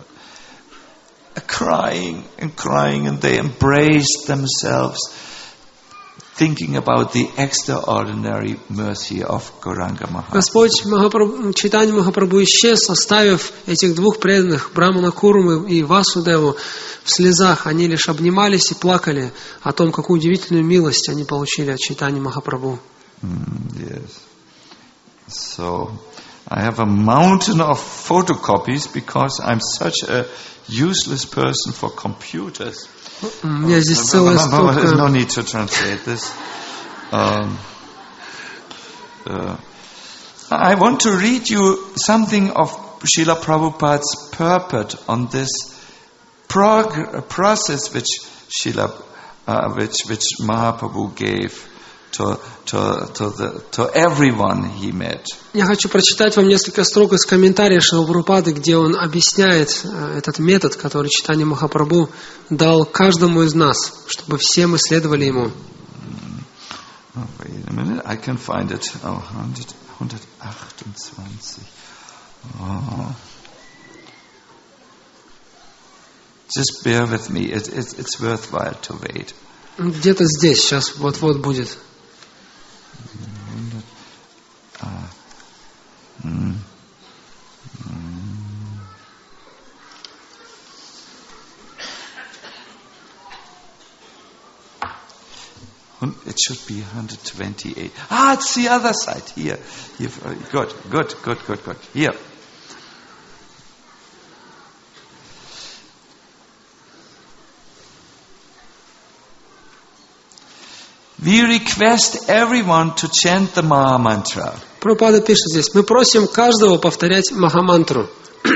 crying and crying, and they embraced themselves, thinking about the extraordinary mercy of Gauranga Mahaprabhu. Господь Махапрабху, Чайтанья Махапрабху исчез, оставив этих двух преданных, Брамана Курмы и Васудеву, в слезах. Они лишь обнимались и плакали о том, какую удивительную милость они получили от Чайтаньи Махапрабху. Mm, yes. So, I have a mountain of photocopies because I'm such a useless person for computers. У меня здесь целая стопка. There's no need to translate this. Um, uh, I want to read you something of Srila Prabhupada's purport on this prog- process which Srila, uh, which which Mahaprabhu gave to to to the to everyone he met. Я хочу прочитать вам несколько строк из комментария Шрила Прабхупады, где он объясняет этот метод, который Чайтанья Махапрабху дал каждому из нас, чтобы все мы следовали ему. Oh, wait a minute, I can find it. Oh, one twenty-eight. Oh. Just bear with me. It, it, it's worthwhile to wait. Где-то здесь, сейчас вот-вот будет. Uh, mm, mm. It should be one twenty-eight. Ah, it's the other side. Here. Here. Good, good, good, good, good. Here. We request everyone to chant the Maha Mantra. Прабхупада пишет здесь: мы просим каждого повторять Махамантру.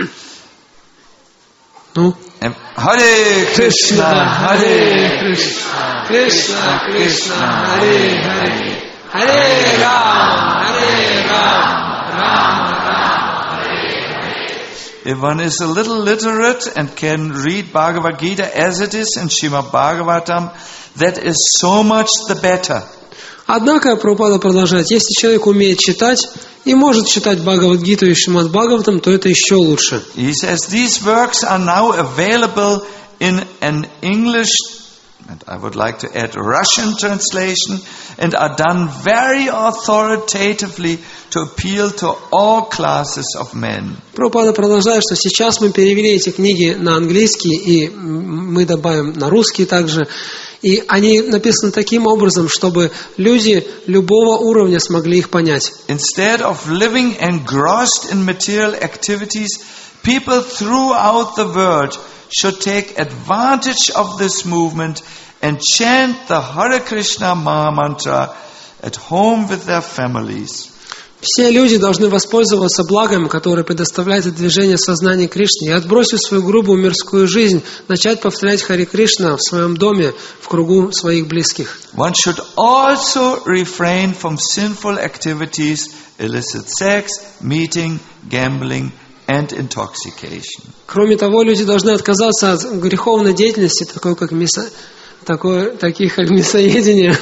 Ну? Харе Кришна, Харе Кришна, Кришна, Кришна, Харе Харе, Харе Рама, Харе Рама, Рама Рама, Харе Харе. If one is a little literate and can read Bhagavad Gita as it is in Srimad Bhagavatam, that is so much the better. Однако, Прабхупада продолжает, если человек умеет читать и может читать Бхагавад-гиту и Шримад Бхагаватам, то это еще лучше. He says these works are now available in an English and I would like to add Russian translation, and are done very authoritatively to appeal to all classes of men. Прабхупада продолжает, что сейчас мы перевели эти книги на английский, и мы добавим на русский также. И они написаны таким образом, чтобы люди любого уровня смогли их понять. Instead of living engrossed in material activities, people throughout the world should take advantage of this movement and chant the Hare Krishna Maha Mantra at home with their families. Все люди должны воспользоваться благом, которое предоставляет это движение сознания Кришны, и, отбросив свою грубую мирскую жизнь, начать повторять Харе Кришна в своем доме, в кругу своих близких. One should also refrain from sinful activities, illicit sex, meeting, gambling, and intoxication. Кроме того, люди должны отказаться от греховной деятельности, такой как мясо, такой, таких как мясоедение.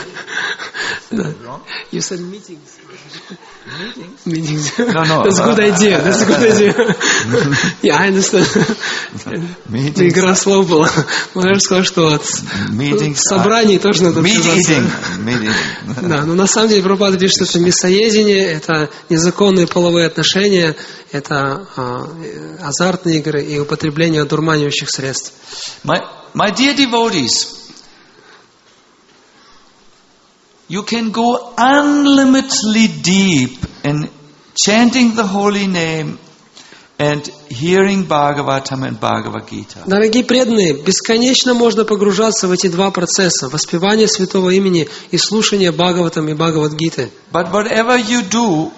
You said meetings. Meetings? Meetings. No, no. That's a good idea. That's a good idea. Yeah, I understand. Meetings. Игра слов была. Но я же сказал, что от собраний тоже надо отказаться. Да, но на самом деле Прабхупада пишет, что это мясоедение, это незаконные половые отношения, это а, азартные игры и употребление одурманивающих средств. My, my dear devotees, you can go unlimitedly deep in chanting the holy name and hearing Bhagavatam and Bhagavad Gita. Дорогие преданные, бесконечно можно погружаться в эти два процесса: воспевание святого имени и слушание Бхагаватам и Бхагавад-гиты. But whatever you do,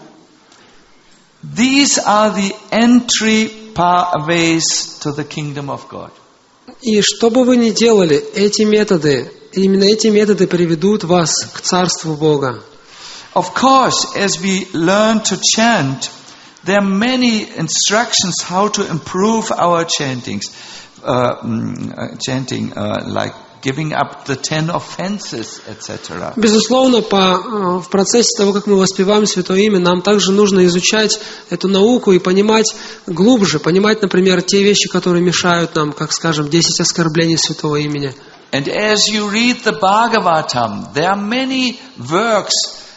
these are the entry pathways to the kingdom of God. И что бы вы ни делали, эти методы, именно эти методы приведут вас к Царству Бога. Of course, as we learn to chant, there are many instructions how to improve our chantings, uh, uh, chanting, uh, like giving up the ten offenses, et cetera. Безусловно, по, в процессе того, как мы воспеваем Святое Имя, нам также нужно изучать эту науку и понимать глубже, понимать, например, те вещи, которые мешают нам, как, скажем, десять оскорблений Святого Имени. And as you read the Bhagavatam, there are many works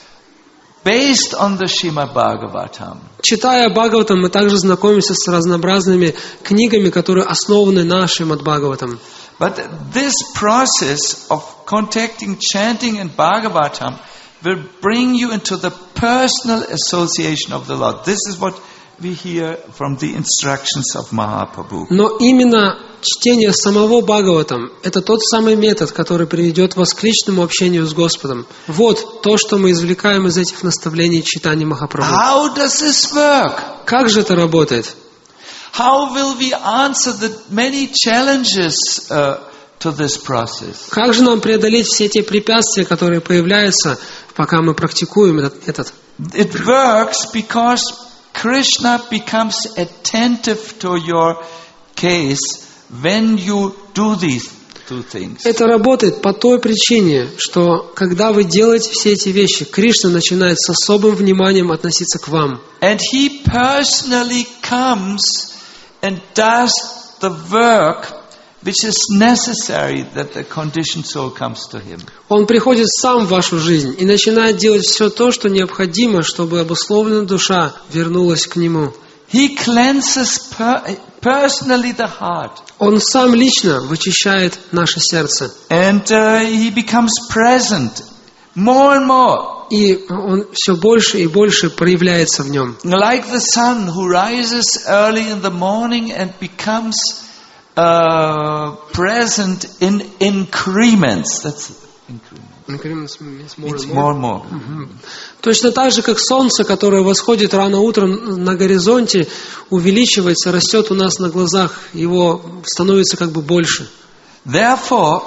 based on the Srimad Bhagavatam. Читая Бхагаватам, мы также знакомимся с разнообразными книгами, которые основаны на Шримад Бхагаватам. But this process of contacting, chanting and Bhagavatam will bring you into the personal association of the Lord. This is what we hear from the instructions of Mahaprabhu. Но именно чтение самого Бхагаватам – это тот самый метод, который приведет вас к личному общению с Господом. Вот то, что мы извлекаем из этих наставлений читания Махапрабху. How does this work? Как же это работает? How will we answer the many challenges uh, to this process? Как же нам преодолеть все те препятствия, которые появляются, пока мы практикуем этот метод? It works because Krishna becomes attentive to your case when you do these two things. Это работает по той причине, что когда вы делаете все эти вещи, Кришна начинает с особым вниманием относиться к вам. And he personally comes and does the work which is necessary that the conditioned soul comes to him. Он приходит сам в вашу жизнь и начинает делать все то, что необходимо, чтобы обусловленная душа вернулась к нему. He cleanses per- personally the heart. Он сам лично вычищает наше сердце. And uh, he becomes present more and more. И он все больше и больше проявляется в нем. Like the sun who rises early in the morning and becomes uh, present in increments. That's increments. It's more and more. Точно так же, как солнце, которое восходит рано утром на горизонте, увеличивается, растет у нас на глазах, его становится как бы больше. Therefore,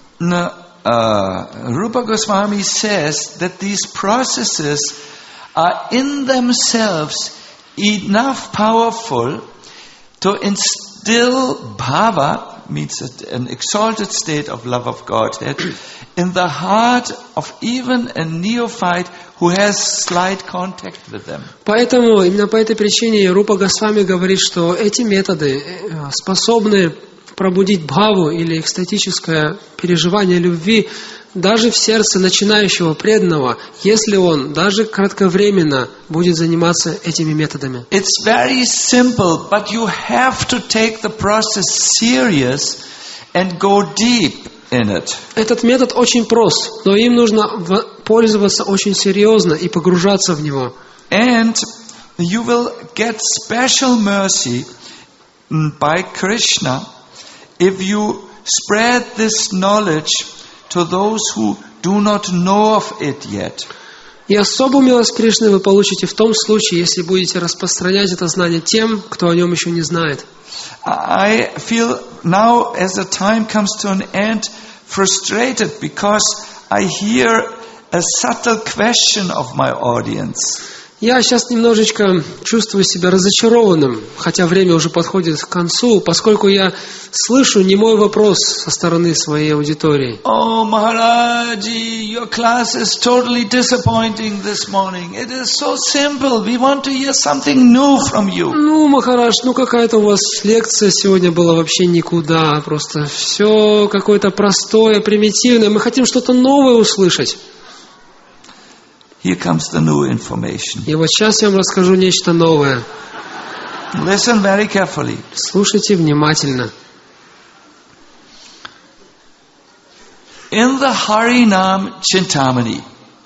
uh, Rupa Goswami says that these processes are in themselves enough powerful to instill bhava, means an exalted state of love of Godhead, in the heart of even a neophyte who has slight contact with them. Поэтому, именно по этой причине Рупа Госвами говорит, что эти методы способны пробудить бхаву или экстатическое переживание любви даже в сердце начинающего преданного, если он даже кратковременно будет заниматься этими методами. It's very simple, but you have to take the process serious and go deep in it. Этот метод очень прост, но им нужно пользоваться очень серьезно и погружаться в него. And you will get special mercy by Krishna if you spread this knowledge to those who do not know of it yet. И особую милость Кришны вы получите в том случае, если будете распространять это знание тем, кто о нем еще не знает. I feel now, as the time comes to an end, frustrated because I hear a subtle question of my audience. Я сейчас немножечко чувствую себя разочарованным, хотя время уже подходит к концу, поскольку я слышу немой вопрос со стороны своей аудитории. Oh, Maharaji, your class is totally disappointing this morning. It is so simple. We want to hear something new from you. Ну, Махарадж, ну какая-то у вас лекция сегодня была вообще никуда. Просто все какое-то простое, примитивное. Мы хотим что-то новое услышать. Here comes the new information. И вот сейчас я вам расскажу нечто новое. Listen very carefully. Слушайте внимательно. In the Harinam Chintamani,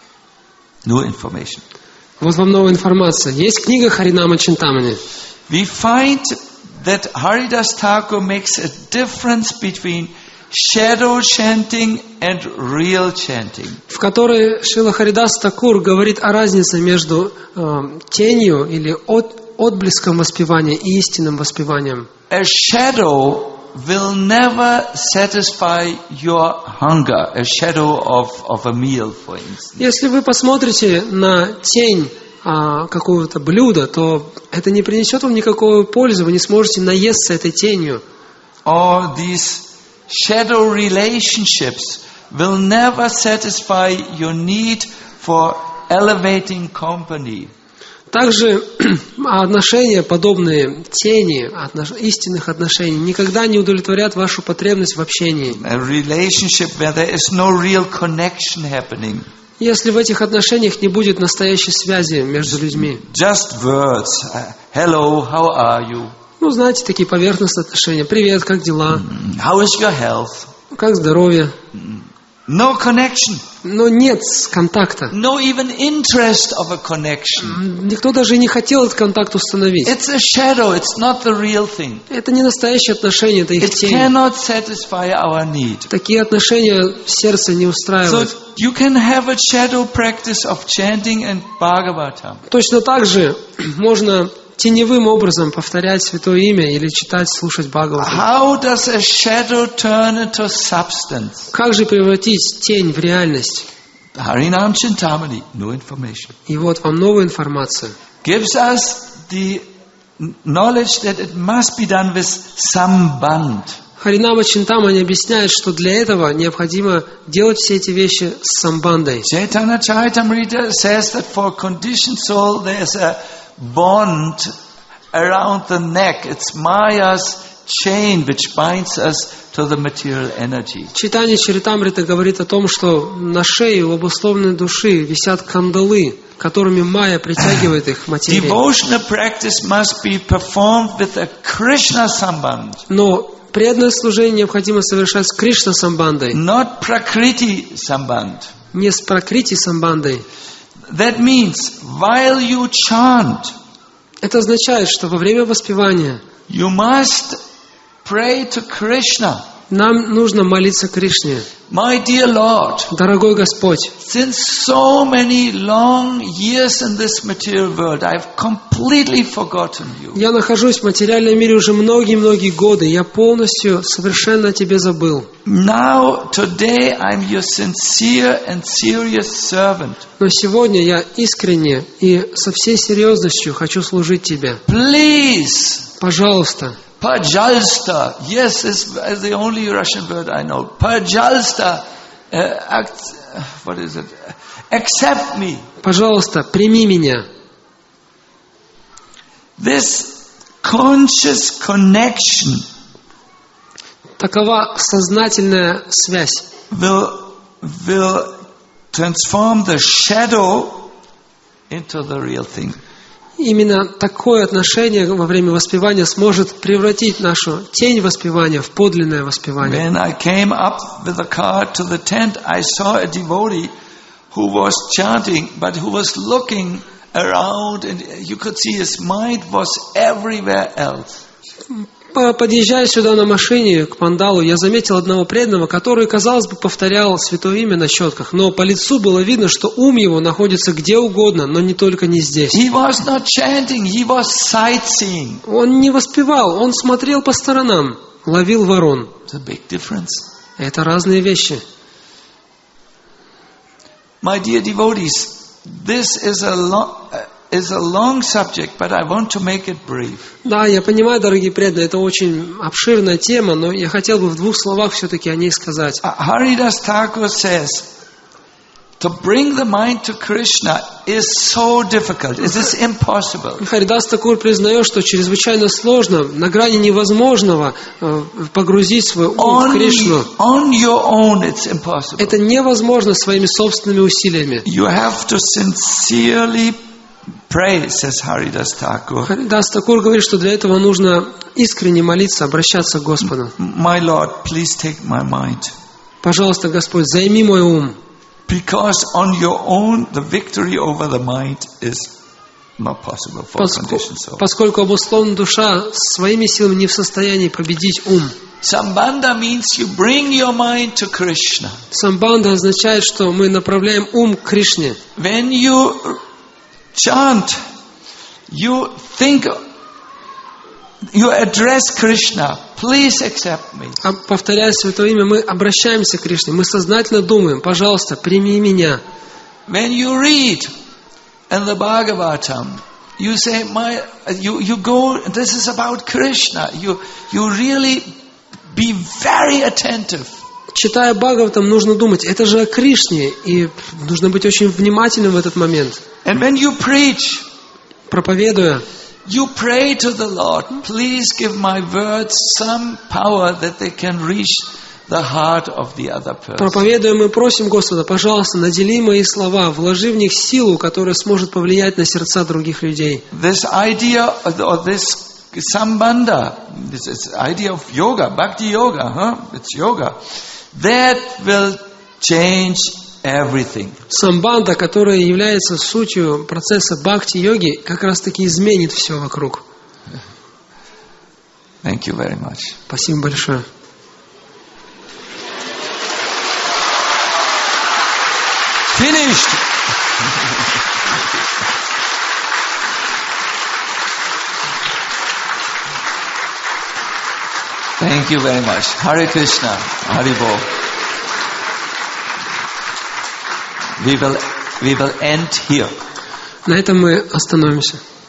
new information. Вот вам новая информация. Есть книга Харинама Чинтамани. We find that Haridas Thakur makes a difference between shadow chanting and real chanting. В которой Шрила Харидас Такур говорит о разнице между э, тенью или от, отблеском воспевания и истинным воспеванием. A shadow will never satisfy your hunger, a shadow of, of a meal, for instance. Если вы посмотрите на тень а, какого-то блюда, то это не принесет вам никакой пользы, вы не сможете наесться этой тенью. Or these shadow relationships will never satisfy your need for elevating company. Также отношения, подобные тени отнош... истинных отношений, никогда не удовлетворят вашу потребность в общении. A relationship where there is no real connection happening. Если в этих отношениях не будет настоящей связи между людьми. Just words. Hello, how are you? Ну, знаете, такие поверхностные отношения. Привет, как дела? How is your health? Как здоровье? No connection. Но нет контакта. No even interest of a connection. Никто даже и не хотел этот контакт установить. It's a shadow, it's not the real thing. Это не настоящие отношения, это их It тень. cannot satisfy our need. Такие отношения сердце не So устраивают. you can have a shadow practice of chanting and Bhagavatam. Точно так же можно теневым образом повторять Святое Имя или читать, слушать Бхагаватам. How does a shadow turn into substance? Как же превратить тень в реальность? Harinam Chintamani, no information. И вот вам новая информация. Gives us the knowledge that it must be done with sambandh. Харинама Чинтамани объясняет, что для этого необходимо делать все эти вещи с самбандой. Chaitanya Charitamrita says that for conditioned soul there's a bond around the neck. It's Maya's chain which binds us to the material energy. Читание Чаритамрита говорит о том, что на шее у обусловленной души висят кандалы, которыми Майя притягивает их к материи. Devotional practice must be performed with a Krishna sambandh. Но преданное служение необходимо совершать с Кришна самбандой, Not Prakriti sambandh. не с Пракрити самбандой. That means while you chant, Это означает, что во время воспевания you must pray to Krishna. нам нужно молиться Кришне. My dear Lord, Дорогой Господь, since so many long years in this material world, I've completely forgotten you. я нахожусь в материальном мире уже многие-многие годы. Я полностью, совершенно о Тебе забыл. Now, today, I'm your sincere and serious servant. Но сегодня я искренне и со всей серьезностью хочу служить Тебе. Please, Пожалуйста, Pajalsta, yes, is the only Russian word I know. Pajalsta, uh, act, what is it? Accept me. пожалуйста, прими меня. This conscious connection Такова сознательная связь. will, will transform the shadow into the real thing. Именно такое отношение во время воспевания сможет превратить нашу тень воспевания в подлинное воспевание. When I came up with the car to the tent, I saw a devotee who was chanting, but who was looking around, and you could see his mind was everywhere else. Подъезжая сюда на машине к пандалу, я заметил одного преданного, который, казалось бы, повторял святое имя на щетках, но по лицу было видно, что ум его находится где угодно, но не только не здесь. He was not chanting, he was sightseeing. Он не воспевал, он смотрел по сторонам, ловил ворон. It's a big difference. Это разные вещи. My dear devotees, this is a long, is a long subject, but I want to make it brief. Да, я понимаю, дорогие преданные, это очень обширная тема, но я хотел бы в двух словах все-таки о ней сказать. Haridas Thakur says, to bring the mind to Krishna is so difficult. It is impossible. Харидас Такур признает, что чрезвычайно сложно, на грани невозможного погрузить свой ум On, в Кришну. on your own, it's impossible. Это невозможно своими собственными усилиями. You have to sincerely pray, says Haridas Thakur. Харидас Такур говорит, что для этого нужно искренне молиться, обращаться к Господу. My Lord, please take my mind. Пожалуйста, Господь, займи мой ум. Because on your own, the victory over the mind is not possible for conditioned soul. Поскольку обусловлена душа своими силами не в состоянии победить ум. Sambandha means you bring your mind to Krishna. Самбанда означает, что мы направляем ум к Кришне. When you chant, you think, you address Krishna, please accept me. А повторяя святое имя, мы обращаемся к Кришне, мы сознательно думаем, пожалуйста, прими меня. When you read in the Bhagavatam, you say, my, you, you go, this is about Krishna. You, you really be very attentive. Читая Бхагаватам, нужно думать, это же о Кришне, и нужно быть очень внимательным в этот момент. And when you preach, проповедуя, you pray to the Lord, please give my words some power that they can reach the heart of the other person. Проповедуя, мы просим Господа, пожалуйста, надели мои слова, вложи в них силу, которая сможет повлиять на сердца других людей. This idea or this sambandha, this is idea of yoga, bhakti yoga, huh? It's yoga. That will change everything. Самбанда, которая является сутью процесса бхакти-йоги, как раз таки изменит все вокруг. Thank you very much. Спасибо большое. Finished. Thank you very much. Hare Krishna, Hare Bol. We will, we will end here. На этом мы остановимся.